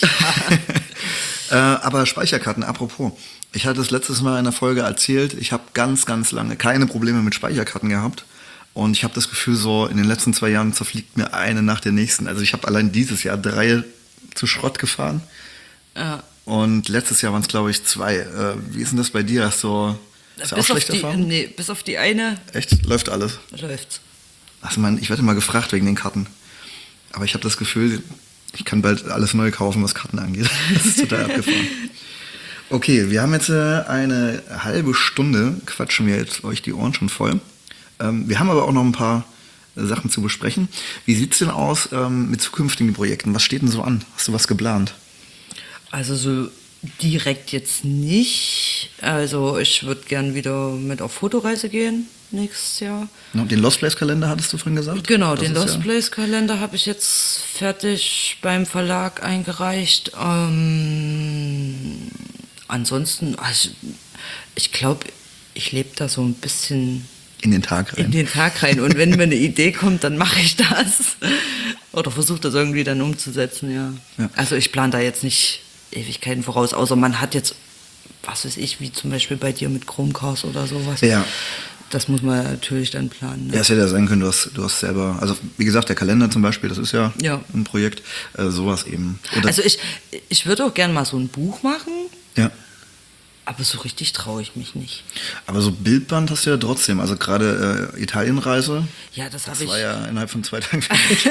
äh, aber Speicherkarten, apropos. Ich hatte es letztes Mal in der Folge erzählt, ich habe ganz, ganz lange keine Probleme mit Speicherkarten gehabt. Und ich habe das Gefühl, so in den letzten zwei Jahren zerfliegt mir eine nach der nächsten. Also ich habe allein dieses Jahr drei zu Schrott gefahren. Ja. Und letztes Jahr waren es, glaube ich, zwei. Äh, wie ist denn das bei dir? Hast du, hast du auch schlechte die, Erfahrungen? Nee, bis auf die eine. Echt? Läuft alles? Läuft's. Also man, ich werde mal gefragt wegen den Karten. Aber ich habe das Gefühl, ich kann bald alles neu kaufen, was Karten angeht. Das ist total abgefahren. Okay, wir haben jetzt eine halbe Stunde, quatschen wir jetzt euch die Ohren schon voll. Ähm, wir haben aber auch noch ein paar Sachen zu besprechen. Wie sieht es denn aus ähm, mit zukünftigen Projekten? Was steht denn so an? Hast du was geplant? Also so direkt jetzt nicht. Also ich würde gern wieder mit auf Fotoreise gehen nächstes Jahr. No, den Lost Place Kalender hattest du vorhin gesagt? Genau, das den Lost ja Place Kalender habe ich jetzt fertig beim Verlag eingereicht. Ähm, ansonsten, also ich glaube, ich lebe da so ein bisschen in den Tag rein. In den Tag rein. Und wenn mir eine Idee kommt, dann mache ich das. Oder versuche das irgendwie dann umzusetzen, ja. ja. Also ich plane da jetzt nicht Ewigkeiten voraus, außer man hat jetzt, was weiß ich, wie zum Beispiel bei dir mit Chromecast oder sowas. Ja. Das muss man natürlich dann planen. Ne? Ja, es hätte ja sein können, du hast, du hast selber, also wie gesagt, der Kalender zum Beispiel, das ist ja, ja. ein Projekt, äh, sowas eben. Oder also ich, ich würde auch gerne mal so ein Buch machen. Ja. Aber so richtig traue ich mich nicht. Aber so Bildband hast du ja trotzdem, also gerade äh, Italienreise. Ja, das habe ich. Das war ja innerhalb von zwei Tagen fertig.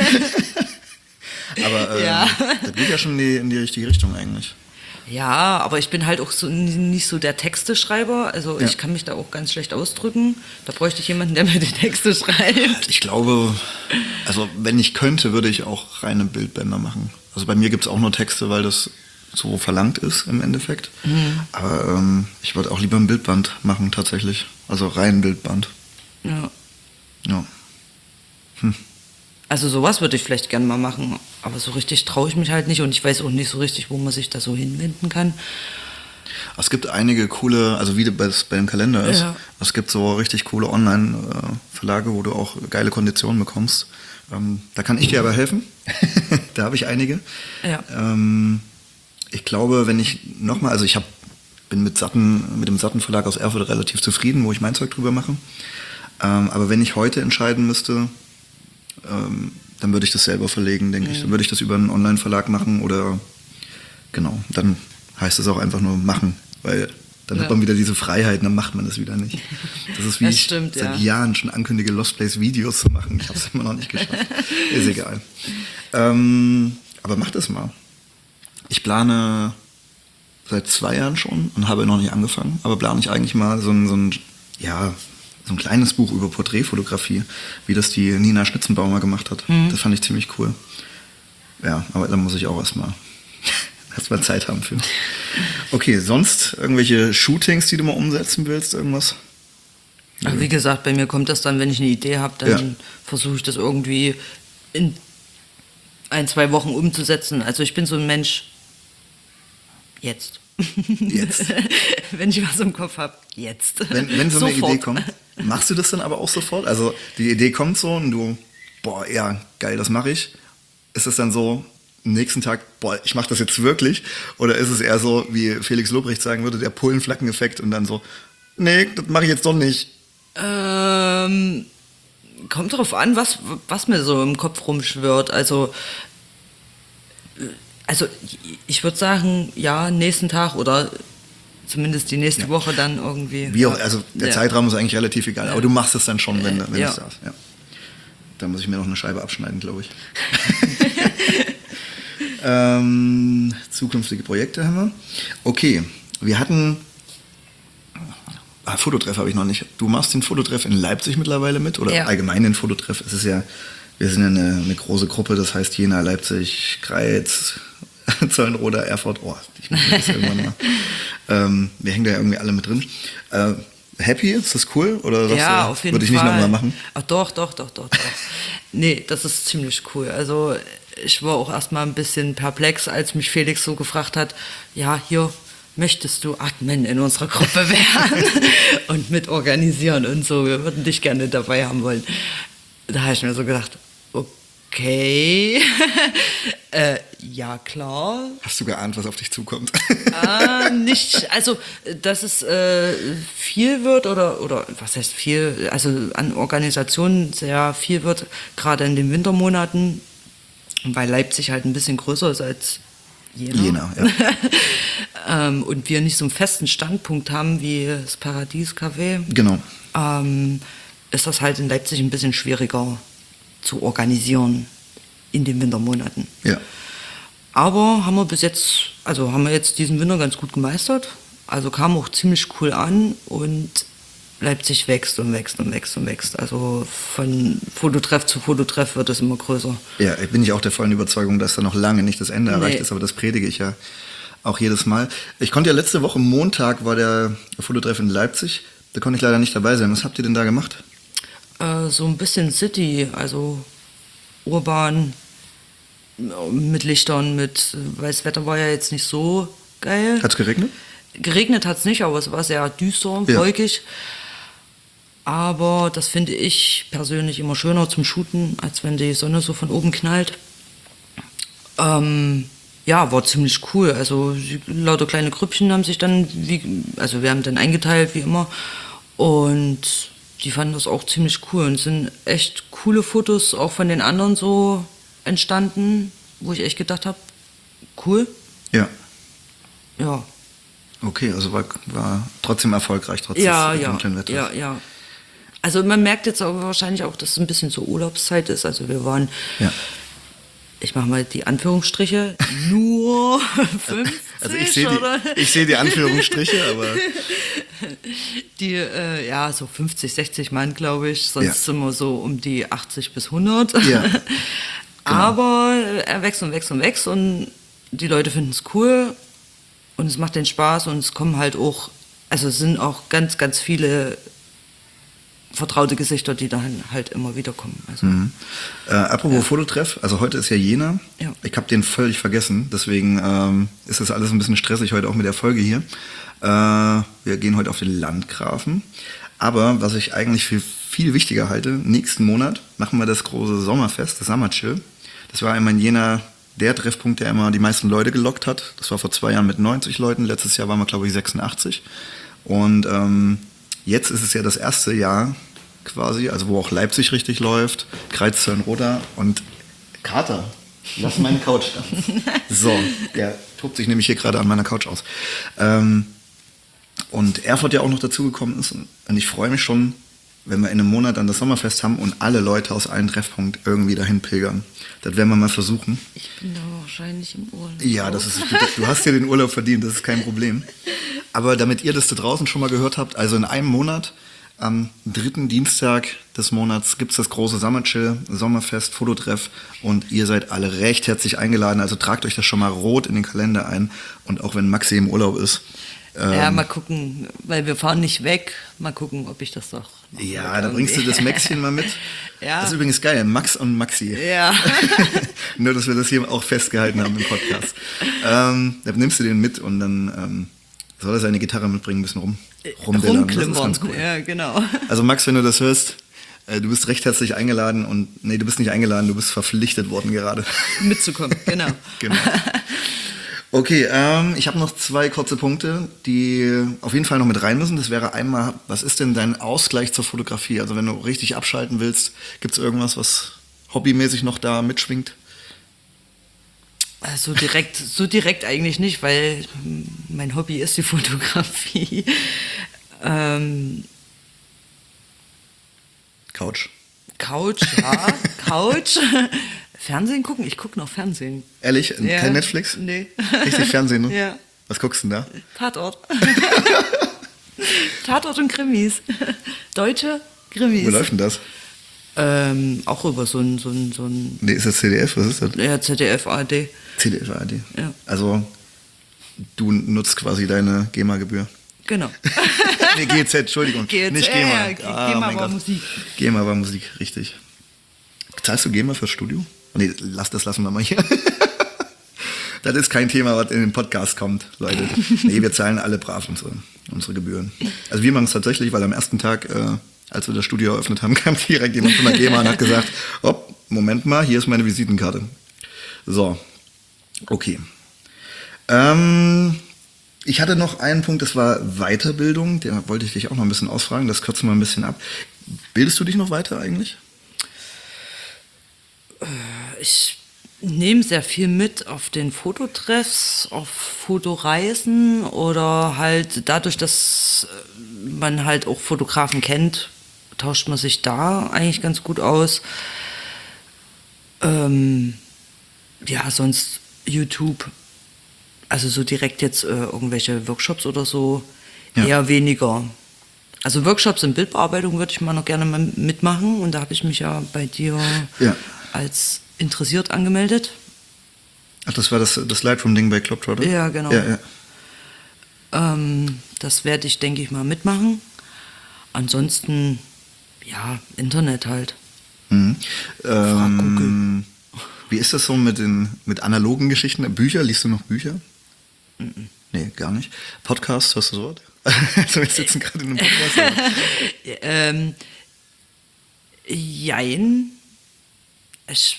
Aber ähm, ja. das geht ja schon in die, in die richtige Richtung eigentlich. Ja, aber ich bin halt auch so, nicht so der Texteschreiber. Also ja. ich kann mich da auch ganz schlecht ausdrücken. Da bräuchte ich jemanden, der mir die Texte schreibt. Ich glaube, also wenn ich könnte, würde ich auch reine Bildbänder machen. Also bei mir gibt es auch nur Texte, weil das so verlangt ist im Endeffekt. Mhm. Aber ähm, ich würde auch lieber ein Bildband machen tatsächlich. Also rein Bildband. Ja. Ja. Hm. Also sowas würde ich vielleicht gerne mal machen, aber so richtig traue ich mich halt nicht und ich weiß auch nicht so richtig, wo man sich da so hinwenden kann. Es gibt einige coole, also wie das bei dem Kalender ist, ja. Es gibt so richtig coole Online-Verlage, wo du auch geile Konditionen bekommst. Ähm, da kann ich dir aber helfen. Da habe ich einige. Ja. Ähm, ich glaube, wenn ich nochmal, also ich hab, bin mit, Satten, mit dem Satten-Verlag aus Erfurt relativ zufrieden, wo ich mein Zeug drüber mache. Ähm, aber wenn ich heute entscheiden müsste, ähm, dann würde ich das selber verlegen, denke mhm. ich. Dann würde ich das über einen Online-Verlag machen oder genau, dann heißt es auch einfach nur machen, weil dann ja. hat man wieder diese Freiheit, dann macht man das wieder nicht. Das ist wie das stimmt, ich seit ja. Jahren schon ankündige, Lost Place Videos zu machen. Ich habe es immer noch nicht geschafft. Ist egal. Ähm, aber mach das mal. Ich plane seit zwei Jahren schon und habe noch nicht angefangen, aber plane ich eigentlich mal so ein, so ein, ja, so ein kleines Buch über Porträtfotografie, wie das die Nina Schnitzenbaumer gemacht hat. Mhm. Das fand ich ziemlich cool. Ja, aber da muss ich auch erstmal erstmal Zeit haben für. Okay, sonst irgendwelche Shootings, die du mal umsetzen willst, irgendwas? Ach, wie gesagt, bei mir kommt das dann, wenn ich eine Idee habe, dann ja. versuche ich das irgendwie in ein, zwei Wochen umzusetzen. Also ich bin so ein Mensch, jetzt. Jetzt. Wenn ich was im Kopf habe, jetzt. Wenn, wenn so eine Idee kommt, machst du das dann aber auch sofort? Also die Idee kommt so und du, boah, ja, geil, das mache ich. Ist es dann so, am nächsten Tag, boah, ich mache das jetzt wirklich? Oder ist es eher so, wie Felix Lobrecht sagen würde, der Pullenflackeneffekt und dann so, nee, das mache ich jetzt doch nicht? Ähm, kommt drauf an, was, was mir so im Kopf rumschwirrt. Also, also ich würde sagen, ja, nächsten Tag oder zumindest die nächste ja. Woche dann irgendwie. Wie auch, also der ja. Zeitraum ist eigentlich relativ egal, ja. aber du machst es dann schon, wenn, wenn ja. es da ist. Ja. Da muss ich mir noch eine Scheibe abschneiden, glaube ich. ähm, zukünftige Projekte haben wir. Okay, wir hatten... Ah, Fototreff habe ich noch nicht. Du machst den Fototreff in Leipzig mittlerweile mit? Oder ja. allgemein den Fototreff? Es ist ja, wir sind ja eine, eine große Gruppe, das heißt Jena, Leipzig, Greiz, Zollenroda, Erfurt. Oh, ich muss das irgendwann mal. Ähm, wir hängen da ja irgendwie alle mit drin. Äh, happy? Ist das cool? Oder sagst ja, du, auf jeden würde ich Fall. nicht nochmal machen? Ach doch, doch, doch, doch, doch. Nee, das ist ziemlich cool. Also ich war auch erstmal ein bisschen perplex, als mich Felix so gefragt hat, ja, hier, möchtest du Admin in unserer Gruppe werden und mit organisieren und so, wir würden dich gerne dabei haben wollen. Da habe ich mir so gedacht, okay, äh, ja klar. Hast du geahnt, was auf dich zukommt? Ah, nicht, also dass es äh, viel wird oder, oder was heißt viel, also an Organisationen sehr viel wird, gerade in den Wintermonaten, weil Leipzig halt ein bisschen größer ist als Jena, Jena ja. ähm, und wir nicht so einen festen Standpunkt haben wie das Paradies-Café, genau. ähm, ist das halt in Leipzig ein bisschen schwieriger zu organisieren in den Wintermonaten. Ja. Aber haben wir bis jetzt, also haben wir jetzt diesen Winter ganz gut gemeistert, also kam auch ziemlich cool an und Leipzig wächst und wächst und wächst und wächst. Also von Fototreff zu Fototreff wird es immer größer. Ja, bin ich auch der vollen Überzeugung, dass da noch lange nicht das Ende erreicht nee. ist, aber das predige ich ja auch jedes Mal. Ich konnte ja letzte Woche Montag war der Fototreff in Leipzig, da konnte ich leider nicht dabei sein. Was habt ihr denn da gemacht? Äh, so ein bisschen City, also urban, mit Lichtern, mit, weil das Wetter war ja jetzt nicht so geil. Hat's geregnet? Geregnet hat's nicht, aber es war sehr düster, ja. wolkig. Aber das finde ich persönlich immer schöner zum Shooten, als wenn die Sonne so von oben knallt. Ähm, ja, war ziemlich cool. Also lauter kleine Grüppchen haben sich dann, wie, also wir haben dann eingeteilt wie immer. Und die fanden das auch ziemlich cool. Und es sind echt coole Fotos auch von den anderen so entstanden, wo ich echt gedacht habe, cool. Ja. Ja. Okay, also war, war trotzdem erfolgreich, trotz ja, des ja, dunklen Wetters. Ja, ja. Also man merkt jetzt aber wahrscheinlich auch, dass es ein bisschen zur Urlaubszeit ist. Also wir waren, ja. ich mache mal die Anführungsstriche, nur fünfzig, also ich sehe oder? Die, ich sehe die Anführungsstriche, aber... Die, äh, ja, so fünfzig, sechzig Mann, glaube ich. Sonst ja. sind wir so um die achtzig bis hundert. Ja. Genau. Aber er wächst und wächst und wächst und die Leute finden es cool und es macht den Spaß und es kommen halt auch, also es sind auch ganz, ganz viele vertraute Gesichter, die dann halt immer wieder kommen. Also, mhm. äh, apropos ja. Fototreff, also heute ist ja Jena. Ja. Ich habe den völlig vergessen, deswegen ähm, ist das alles ein bisschen stressig heute auch mit der Folge hier. Äh, wir gehen heute auf den Landgrafen. Aber was ich eigentlich für viel wichtiger halte, nächsten Monat machen wir das große Sommerfest, das Summerchill. Das war einmal in Jena der Treffpunkt, der immer die meisten Leute gelockt hat. Das war vor zwei Jahren mit neunzig Leuten, letztes Jahr waren wir, glaube ich, sechsundachtzig. Und ähm, jetzt ist es ja das erste Jahr, quasi, also wo auch Leipzig richtig läuft, Kreuzhörnroda und Kater. Lass meine Couch da. So, der tobt sich nämlich hier gerade an meiner Couch aus. Ähm, und Erfurt ja auch noch dazugekommen ist. Und ich freue mich schon, wenn wir in einem Monat dann das Sommerfest haben und alle Leute aus allen Treffpunkten irgendwie dahin pilgern. Das werden wir mal versuchen. Ich bin da wahrscheinlich im Urlaub. Ja, das ist, du hast dir den Urlaub verdient, das ist kein Problem. Aber damit ihr das da draußen schon mal gehört habt, also in einem Monat, am dritten Dienstag des Monats gibt es das große Summer-Chill, Sommerfest, Fototreff und ihr seid alle recht herzlich eingeladen. Also tragt euch das schon mal rot in den Kalender ein und auch wenn Maxi im Urlaub ist. Ähm, ja, mal gucken, weil wir fahren nicht weg. Mal gucken, ob ich das doch. Ja, da bringst du das Maxchen mal mit. Ja. Das ist übrigens geil, Max und Maxi. Ja. Nur, dass wir das hier auch festgehalten haben im Podcast. ähm, dann nimmst du den mit und dann ähm, soll er seine Gitarre mitbringen, ein bisschen rum. Rumdillern. Das ist ganz cool. Ja, genau. Also Max, wenn du das hörst, äh, du bist recht herzlich eingeladen und, nee, du bist nicht eingeladen, du bist verpflichtet worden gerade. Mitzukommen, genau. Genau. Okay, ähm, ich habe noch zwei kurze Punkte, die auf jeden Fall noch mit rein müssen. Das wäre einmal, was ist denn dein Ausgleich zur Fotografie? Also wenn du richtig abschalten willst, gibt es irgendwas, was hobbymäßig noch da mitschwingt? So direkt, so direkt eigentlich nicht, weil mein Hobby ist die Fotografie. Ähm, Couch. Couch, ja, Couch. Fernsehen gucken? Ich gucke noch Fernsehen. Ehrlich? Ja. Kein Netflix? Nee. Richtig Fernsehen, ne? Ja. Was guckst du denn da? Tatort. Tatort und Krimis. Deutsche Krimis. Wo läuft denn das? Ähm, auch über so ein, so ein, so ein Nee, ist das C D F? Was ist das? ja, Z D F, A R D. C D F, A R D. Ja. Also, du nutzt quasi deine GEMA-Gebühr. Genau. Nee, G E Z, Entschuldigung. G E Z, nicht GEMA. ja, Ah, GEMA mein war Gott. Musik. GEMA war Musik, richtig. Zahlst du GEMA fürs Studio? Nee, lass, das lassen wir mal hier. Das ist kein Thema, was in den Podcast kommt, Leute. Nee, wir zahlen alle brav unsere, unsere Gebühren. Also wir machen es tatsächlich, weil am ersten Tag, äh, als wir das Studio eröffnet haben, kam direkt jemand von der GEMA und hat gesagt, oh, Moment mal, hier ist meine Visitenkarte. So, okay. Ähm, ich hatte noch einen Punkt, das war Weiterbildung. Da wollte ich dich auch noch ein bisschen ausfragen, das kürzen wir ein bisschen ab. Bildest du dich noch weiter eigentlich? Ich nehme sehr viel mit auf den Fototreffs, auf Fotoreisen oder halt dadurch, dass man halt auch Fotografen kennt, tauscht man sich da eigentlich ganz gut aus. Ähm, ja, sonst YouTube. Also so direkt jetzt äh, irgendwelche Workshops oder so, Ja. eher weniger. Also Workshops in Bildbearbeitung würde ich mal noch gerne mal mitmachen und da habe ich mich ja bei dir Ja. als interessiert angemeldet. Ach, das war das, das Lightroom-Ding bei Globetrotter? Ja, genau. Ja, ja. Ähm, das werde ich, denke ich mal, mitmachen. Ansonsten, ja, Internet halt. Mhm. Frag Ähm, wie ist das so mit den mit analogen Geschichten? Bücher? Liest du noch Bücher? Mhm. Nee, gar nicht. Podcast, hörst du so was? Also wir sitzen gerade in einem Podcast. aber- ähm, jein. Ich,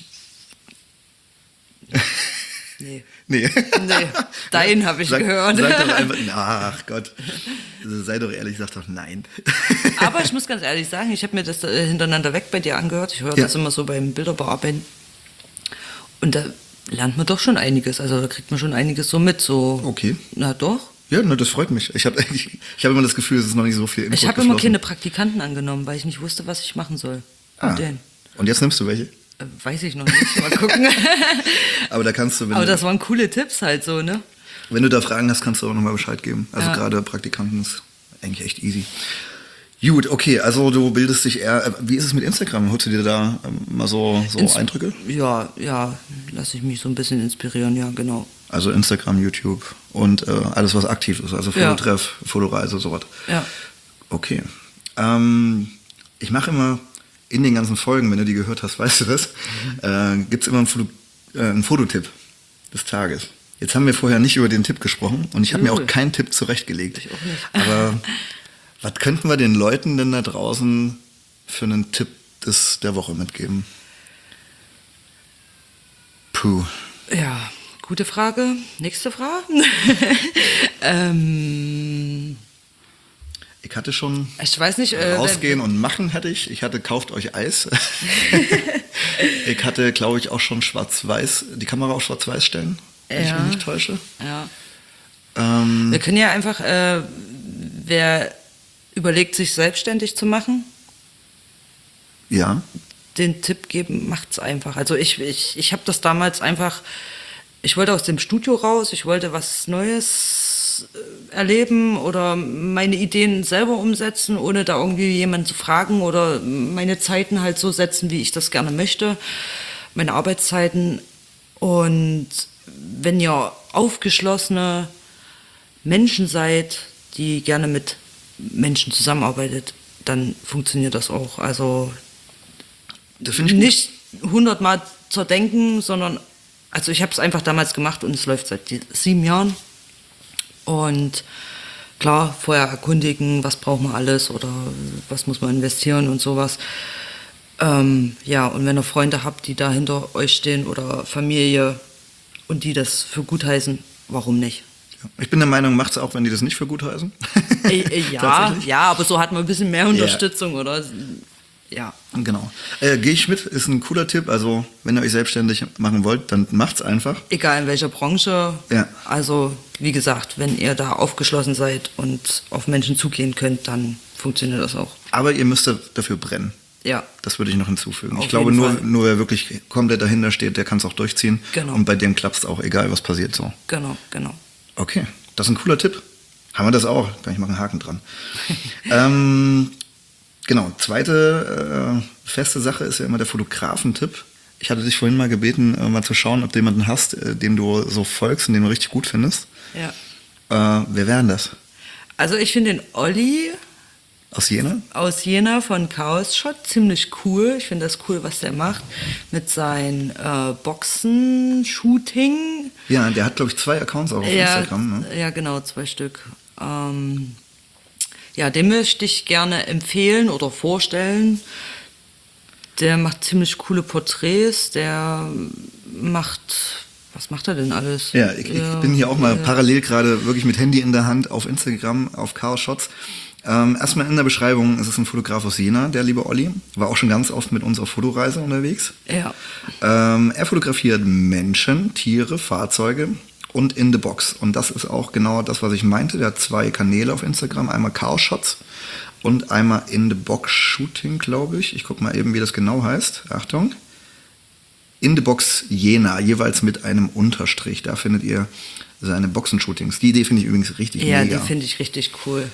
nee. Nee. Nee, dein habe ich Sag, gehört. Sag doch einfach, ach Gott. Also sei doch ehrlich, sag doch nein. Aber ich muss ganz ehrlich sagen, ich habe mir das äh, hintereinander weg bei dir angehört. Ich höre Ja. das immer so beim Bilderbearbeiten. Und da lernt man doch schon einiges. Also da kriegt man schon einiges so mit. So, Okay. Na doch. Ja, ne, das freut mich. Ich habe ich, ich hab immer das Gefühl, es ist noch nicht so viel Input Ich habe immer geflossen. keine Praktikanten angenommen, weil ich nicht wusste, was ich machen soll. Ah. Mit denen. Und jetzt nimmst du welche? Äh, Weiß ich noch nicht. Mal gucken. Aber da kannst du, wenn, Aber du, das waren coole Tipps halt so, ne? wenn du da Fragen hast, kannst du auch nochmal Bescheid geben. Also Ja. gerade Praktikanten ist eigentlich echt easy. Gut, okay, also du bildest dich eher, äh, wie ist es mit Instagram? Holst du dir da ähm, mal so, so Ins- Eindrücke? Ja, ja, lasse ich mich so ein bisschen inspirieren, ja, genau. Also Instagram, YouTube und äh, alles, was aktiv ist. Also Ja. Fototreff, Fotoreise, sowas. Ja. Okay. Ähm, ich mache immer in den ganzen Folgen, wenn du die gehört hast, weißt du das, äh, gibt es immer einen, Foto, äh, einen Fototipp des Tages. Jetzt haben wir vorher nicht über den Tipp gesprochen und ich habe mir auch Cool. keinen Tipp zurechtgelegt. Ich auch nicht. Aber was könnten wir den Leuten denn da draußen für einen Tipp des, der Woche mitgeben? Puh. Ja, gute Frage. Nächste Frage. ähm, Ich hatte schon Ich weiß nicht, äh, rausgehen und machen hatte ich. Ich hatte kauft euch Eis. Ich hatte, glaube ich, auch schon schwarz-weiß, die Kamera auf schwarz-weiß stellen, wenn Ja. ich mich nicht täusche. Ja. Ähm, Wir können ja einfach, äh, wer überlegt, sich selbstständig zu machen, ja. den Tipp geben, macht's einfach. Also ich, ich, ich habe das damals einfach, ich wollte aus dem Studio raus, ich wollte was Neues äh, erleben oder meine Ideen selber umsetzen, ohne da irgendwie jemanden zu fragen oder meine Zeiten halt so setzen, wie ich das gerne möchte, meine Arbeitszeiten. Und wenn ihr aufgeschlossene Menschen seid, die gerne mit Menschen zusammenarbeitet, dann funktioniert das auch. Also Das finde ich nicht hundertmal zerdenken, sondern also ich habe es einfach damals gemacht und es läuft seit die- sieben Jahren. Und klar, vorher erkundigen, was braucht man alles oder was muss man investieren und sowas. Ähm, ja, und wenn ihr Freunde habt, die da hinter euch stehen oder Familie und die das für gut heißen, warum nicht? gut. Ich bin der Meinung, macht es auch, wenn die das nicht für gut heißen. Äh, äh, ja, Tatsächlich? ja, aber so hat man ein bisschen mehr Unterstützung, oder? Ja. Genau. Äh, Gehe ich mit, ist ein cooler Tipp. Also, wenn ihr euch selbstständig machen wollt, dann macht's einfach. Egal in welcher Branche. Ja. Also, wie gesagt, wenn ihr da aufgeschlossen seid und auf Menschen zugehen könnt, dann funktioniert das auch. Aber ihr müsst dafür brennen. Ja. Das würde ich noch hinzufügen. Auf ich glaube, jeden nur, Fall. nur wer wirklich komplett dahinter steht, der kann es auch durchziehen. Genau. Und bei dem klappt es auch, egal was passiert so. Genau, genau. Okay, das ist ein cooler Tipp. Haben wir das auch? Kann ich machen einen Haken dran. ähm, genau, zweite äh, feste Sache ist ja immer der Fotografentipp. Ich hatte dich vorhin mal gebeten, äh, mal zu schauen, ob du jemanden hast, äh, dem du so folgst und den du richtig gut findest. Ja. Äh, wer wäre denn das? Also ich finde den Olli Aus Jena? aus Jena von Chaos Shot ziemlich cool. Ich finde das cool, was der macht mit seinen äh, Boxen-Shooting. Ja, der hat, glaube ich, zwei Accounts auch auf Ja, Instagram. Ne? ja, genau, zwei Stück. Ähm, ja, den möchte ich gerne empfehlen oder vorstellen. Der macht ziemlich coole Porträts. Der macht, was macht er denn alles? Ja, ich, ich bin hier auch mal parallel gerade wirklich mit Handy in der Hand auf Instagram, auf Chaos Shots. Ähm, erstmal in der Beschreibung, es ist ein Fotograf aus Jena, der liebe Olli. War auch schon ganz oft mit uns auf Fotoreise unterwegs. Ja. Ähm, er fotografiert Menschen, Tiere, Fahrzeuge und in the Box. Und das ist auch genau das, was ich meinte. Der hat zwei Kanäle auf Instagram. Einmal Chaos Shots und einmal in the Box Shooting, glaube ich. Ich gucke mal eben, wie das genau heißt. Achtung. In the Box Jena, jeweils mit einem Unterstrich. Da findet ihr seine Boxenshootings. Die Idee finde ich übrigens richtig Ja, mega. die finde ich richtig cool.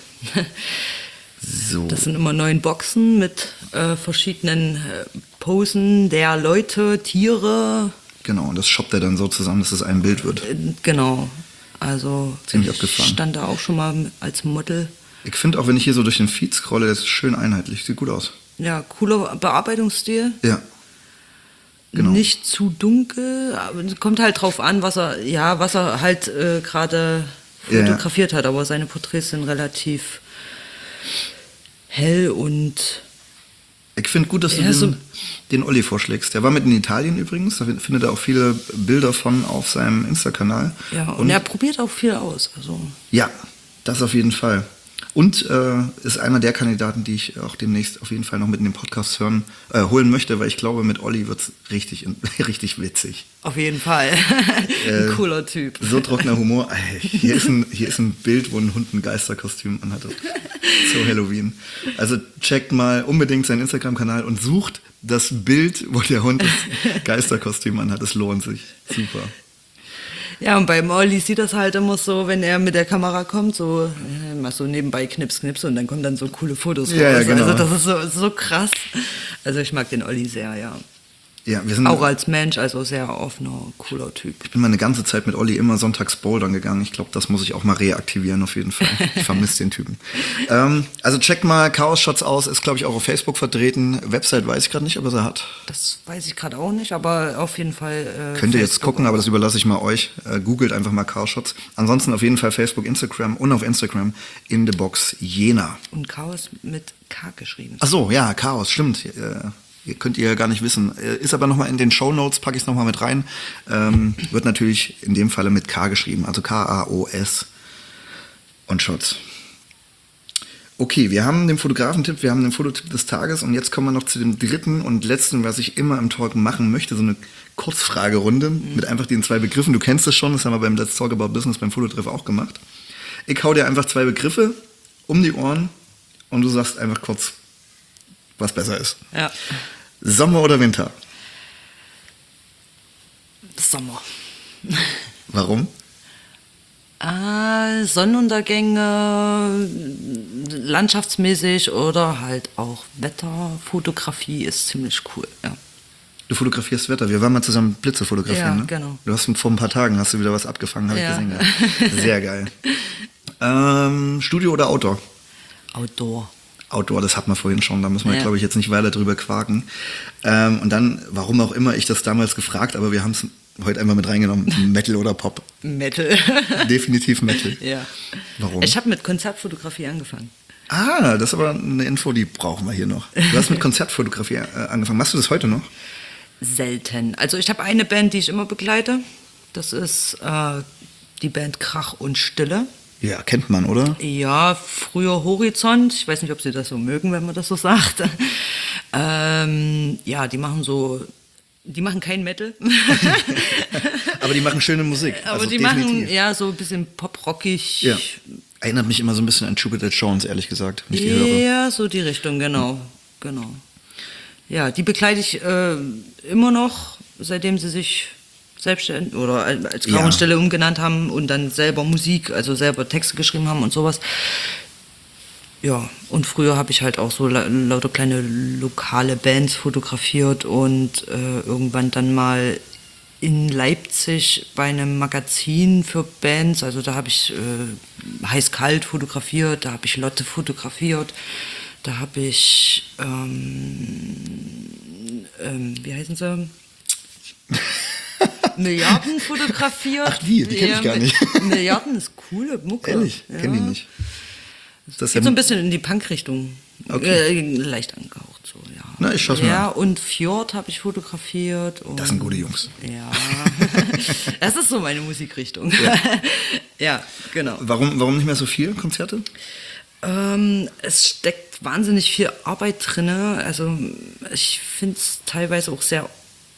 So. Das sind immer neun Boxen mit äh, verschiedenen äh, Posen der Leute, Tiere. Genau, und das shoppt er dann so zusammen, dass es ein Bild wird. Äh, genau. Also Ziemlich ich abgefahren. stand da auch schon mal als Model. Ich finde auch, wenn ich hier so durch den Feed scrolle, das ist schön einheitlich. Sieht gut aus. Ja, cooler Bearbeitungsstil. Ja. Genau. Nicht zu dunkel, aber es kommt halt drauf an, was er, ja, was er halt äh, gerade Ja, ja. fotografiert hat. Aber seine Porträts sind relativ hell und Ich finde gut, dass du Ja, den, so- den Olli vorschlägst. Der war mit in Italien übrigens. Da findet er auch viele Bilder von auf seinem Insta-Kanal. ja, und, er probiert auch viel aus. Also Ja, das auf jeden Fall. Und äh, ist einer der Kandidaten, die ich auch demnächst auf jeden Fall noch mit in den Podcast hören, äh, holen möchte, weil ich glaube, mit Olli wird es richtig, richtig witzig. auf jeden Fall. Ein cooler Typ. So trockener Humor. Ey, Hier ist, ein, hier ist ein Bild, wo ein Hund ein Geisterkostüm anhatte. Zu Halloween. Also checkt mal unbedingt seinen Instagram-Kanal und sucht das Bild, wo der Hund das Geisterkostüm anhat. Es lohnt sich. Super. Ja, und bei Molly sieht das halt immer so, wenn er mit der Kamera kommt, so äh, mal so nebenbei knips, knips und dann kommen dann so coole Fotos raus. Ja, ja, genau. Also das ist so, so krass. Also ich mag den Olli sehr, ja. Ja, wir sind Auch als Mensch, also sehr offener, cooler Typ. Ich bin meine ganze Zeit mit Olli immer sonntags bouldern gegangen. Ich glaube, das muss ich auch mal reaktivieren auf jeden Fall. Ich vermisse den Typen. Ähm, also checkt mal Chaos Shots aus. Ist, glaube ich, auch auf Facebook vertreten. Website weiß ich gerade nicht, ob er sie hat. Das weiß ich gerade auch nicht, aber auf jeden Fall. Äh, Könnt ihr jetzt Facebook. gucken, aber das überlasse ich mal euch. Äh, googelt einfach mal Chaos Shots. Ansonsten auf jeden Fall Facebook, Instagram und auf Instagram in the Box Jena. Und Chaos mit K geschrieben. Ach so, ja, Chaos, stimmt. Äh, ihr könnt ihr gar nicht wissen. Äh, ist aber nochmal in den Shownotes, packe ich es nochmal mit rein. Ähm, wird natürlich in dem Falle mit K geschrieben, also K A O S und Shots. Okay, wir haben den Fotografentipp, wir haben den Fototipp des Tages und jetzt kommen wir noch zu dem dritten und letzten, was ich immer im Talk machen möchte, so eine Kurzfragerunde mhm. mit einfach den zwei Begriffen. Du kennst es schon, das haben wir beim Let's Talk About Business beim Fototreff auch gemacht. Ich hau dir einfach zwei Begriffe um die Ohren und du sagst einfach kurz, was besser ist. Ja. Sommer oder Winter? Sommer. Warum? Äh, Sonnenuntergänge, landschaftsmäßig oder halt auch Wetterfotografie ist ziemlich cool, ja. Du fotografierst Wetter. Wir waren mal zusammen Blitze fotografieren, Ja, ne? genau. Du hast vor ein paar Tagen hast du wieder was abgefangen, habe Ja. ich gesehen. Ja. Sehr geil. Ähm, Studio oder Outdoor? Outdoor. Outdoor, das hat man vorhin schon, da müssen wir, Ja. glaube ich, jetzt nicht weiter drüber quaken. Ähm, und dann, warum auch immer ich das damals gefragt, aber wir haben es heute einfach mit reingenommen, Metal oder Pop? Metal. Definitiv Metal. Ja. Warum? Ich habe mit Konzertfotografie angefangen. Ah, das ist aber eine Info, die brauchen wir hier noch. Du hast mit Konzertfotografie äh, angefangen. Machst du das heute noch? Selten. Also ich habe eine Band, die ich immer begleite. Das ist äh, die Band Krach und Stille. Ja, kennt man, oder? Ja, früher Horizont. Ich weiß nicht, ob Sie das so mögen, wenn man das so sagt. ähm, ja, die machen so, die machen kein Metal. Aber die machen schöne Musik. Aber also die definitiv. machen ja so ein bisschen pop-rockig. Ja. Erinnert mich immer so ein bisschen an Jupiter Jones, ehrlich gesagt, wenn ich die höre. Ja, so die Richtung, genau. genau. Ja, die begleite ich äh, immer noch, seitdem sie sich selbstständig oder als Krach und Stille umgenannt haben und dann selber Musik, also selber Texte geschrieben haben und sowas. Ja, und früher habe ich halt auch so la- lauter kleine lokale Bands fotografiert und äh, irgendwann dann mal in Leipzig bei einem Magazin für Bands, also da habe ich äh, Heiß-Kalt fotografiert, da habe ich Lotte fotografiert, da habe ich, ähm, ähm, wie heißen sie? Milliarden fotografiert. Ach, die, die kenne ich gar nicht. Milliarden ist coole Mucke. Ehrlich? Ja. Kenne die nicht. Das Geht ja so ein bisschen in die Punk-Richtung. Okay. Äh, leicht angehaucht, so, ja. Na, ich schau's mir Ja, an. und Fjord habe ich fotografiert. Und Das sind gute Jungs. Ja. Das ist so meine Musikrichtung. Ja, ja genau. Warum, warum nicht mehr so viel Konzerte? Ähm, es steckt wahnsinnig viel Arbeit drin. Also ich finde es teilweise auch sehr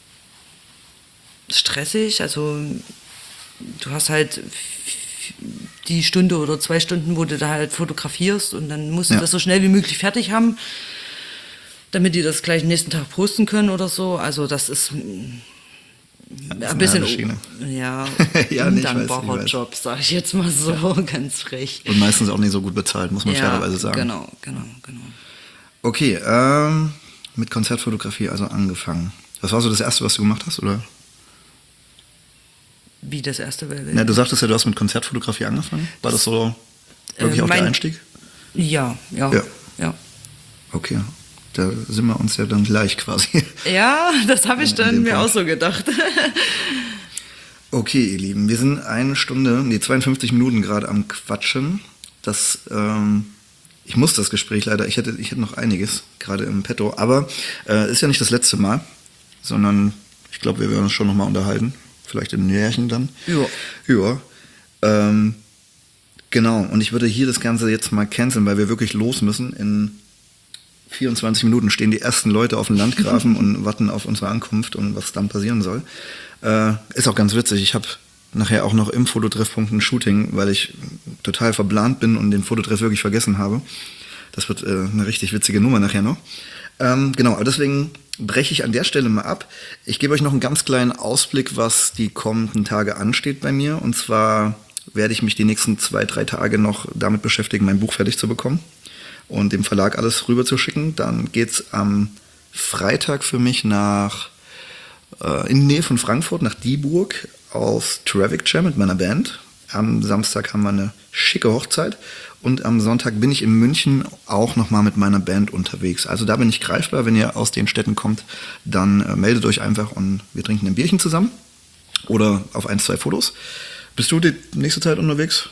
stressig. Also du hast halt die Stunde oder zwei Stunden, wo du da halt fotografierst und dann musst du Ja. das so schnell wie möglich fertig haben, damit die das gleich nächsten Tag posten können oder so. Also das ist mm, das ist ein bisschen eine Schiene. ja, Ja, nee, ich weiß, undankbarer ich weiß. Job, sage ich jetzt mal so, ganz frech. Und meistens auch nicht so gut bezahlt, muss man Ja, fairerweise sagen. genau, genau, genau. Okay, ähm, mit Konzertfotografie also angefangen. Was war so das Erste, was du gemacht hast, oder? Wie das erste Welt. Na, du sagtest ja, du hast mit Konzertfotografie angefangen. War das so wirklich Äh, auch der mein- Einstieg? Ja, ja, Ja. ja. Okay, da sind wir uns ja dann gleich quasi. Ja, das habe ich In dann dem mir Punkt. auch so gedacht. Okay, ihr Lieben, wir sind eine Stunde, nee, zweiundfünfzig Minuten gerade am Quatschen. Das, ähm, ich muss das Gespräch leider, ich hätte, ich hätte noch einiges gerade im Petto, aber äh, ist ja nicht das letzte Mal, sondern ich glaube, wir werden uns schon nochmal unterhalten. Vielleicht in Jährchen dann. Ja. Ja. Ähm, genau, und ich würde hier das Ganze jetzt mal canceln, weil wir wirklich los müssen. In vierundzwanzig Minuten stehen die ersten Leute auf dem Landgrafen und warten auf unsere Ankunft und was dann passieren soll. Äh, ist auch ganz witzig. Ich habe nachher auch noch im Fototreffpunkt ein Shooting, weil ich total verplant bin und den Fototreff wirklich vergessen habe. Das wird äh, eine richtig witzige Nummer nachher noch. Ähm, genau, aber deswegen breche ich an der Stelle mal ab. Ich gebe euch noch einen ganz kleinen Ausblick, was die kommenden Tage ansteht bei mir. Und zwar werde ich mich die nächsten zwei, drei Tage noch damit beschäftigen, mein Buch fertig zu bekommen und dem Verlag alles rüber zu schicken. Dann geht's am Freitag für mich nach äh, in die Nähe von Frankfurt, nach Dieburg auf Traffic Jam mit meiner Band. Am Samstag haben wir eine schicke Hochzeit und am Sonntag bin ich in München auch nochmal mit meiner Band unterwegs. Also da bin ich greifbar. Wenn ihr aus den Städten kommt, dann äh, meldet euch einfach und wir trinken ein Bierchen zusammen oder auf ein, zwei Fotos. Bist du die nächste Zeit unterwegs?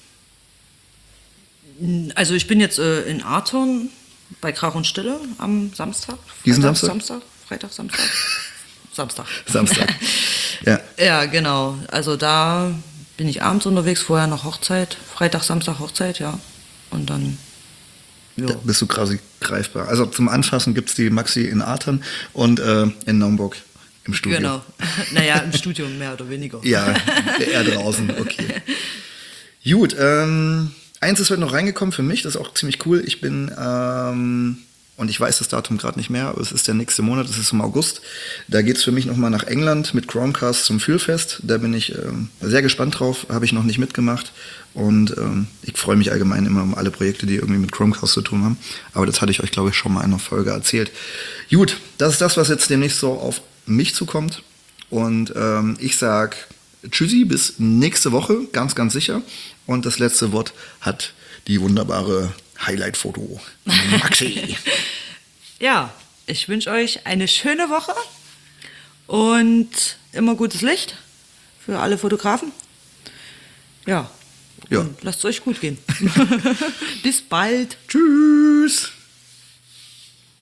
Also ich bin jetzt äh, in Arton bei Krach und Stille am Samstag. Diesen Freitag, Samstag? Samstag? Freitag, Samstag? Samstag. Samstag. Ja. Ja, genau. Also da bin ich abends unterwegs, vorher noch Hochzeit. Freitag, Samstag Hochzeit, ja. Und dann Ja. Da bist du quasi greifbar. Also zum Anfassen gibt es die Maxi in Artern und äh, in Naumburg im Studio. Genau. Naja, im Studio mehr oder weniger. Ja, eher draußen, okay. Gut, ähm, eins ist heute noch reingekommen für mich, das ist auch ziemlich cool. Ich bin, ähm, und ich weiß das Datum gerade nicht mehr, aber es ist der nächste Monat, es ist im August. Da geht es für mich nochmal nach England mit Chromecast zum Fühlfest. Da bin ich ähm, sehr gespannt drauf, habe ich noch nicht mitgemacht. Und ähm, ich freue mich allgemein immer um alle Projekte, die irgendwie mit Chromecast zu tun haben. Aber das hatte ich euch, glaube ich, schon mal in einer Folge erzählt. Gut, das ist das, was jetzt demnächst so auf mich zukommt. Und ähm, ich sag tschüssi, bis nächste Woche, ganz, ganz sicher. Und das letzte Wort hat die wunderbare Highlight-Foto Maxi. Ja, ich wünsche euch eine schöne Woche und immer gutes Licht für alle Fotografen. Ja, Ja. und lasst es euch gut gehen. Bis bald. Tschüss.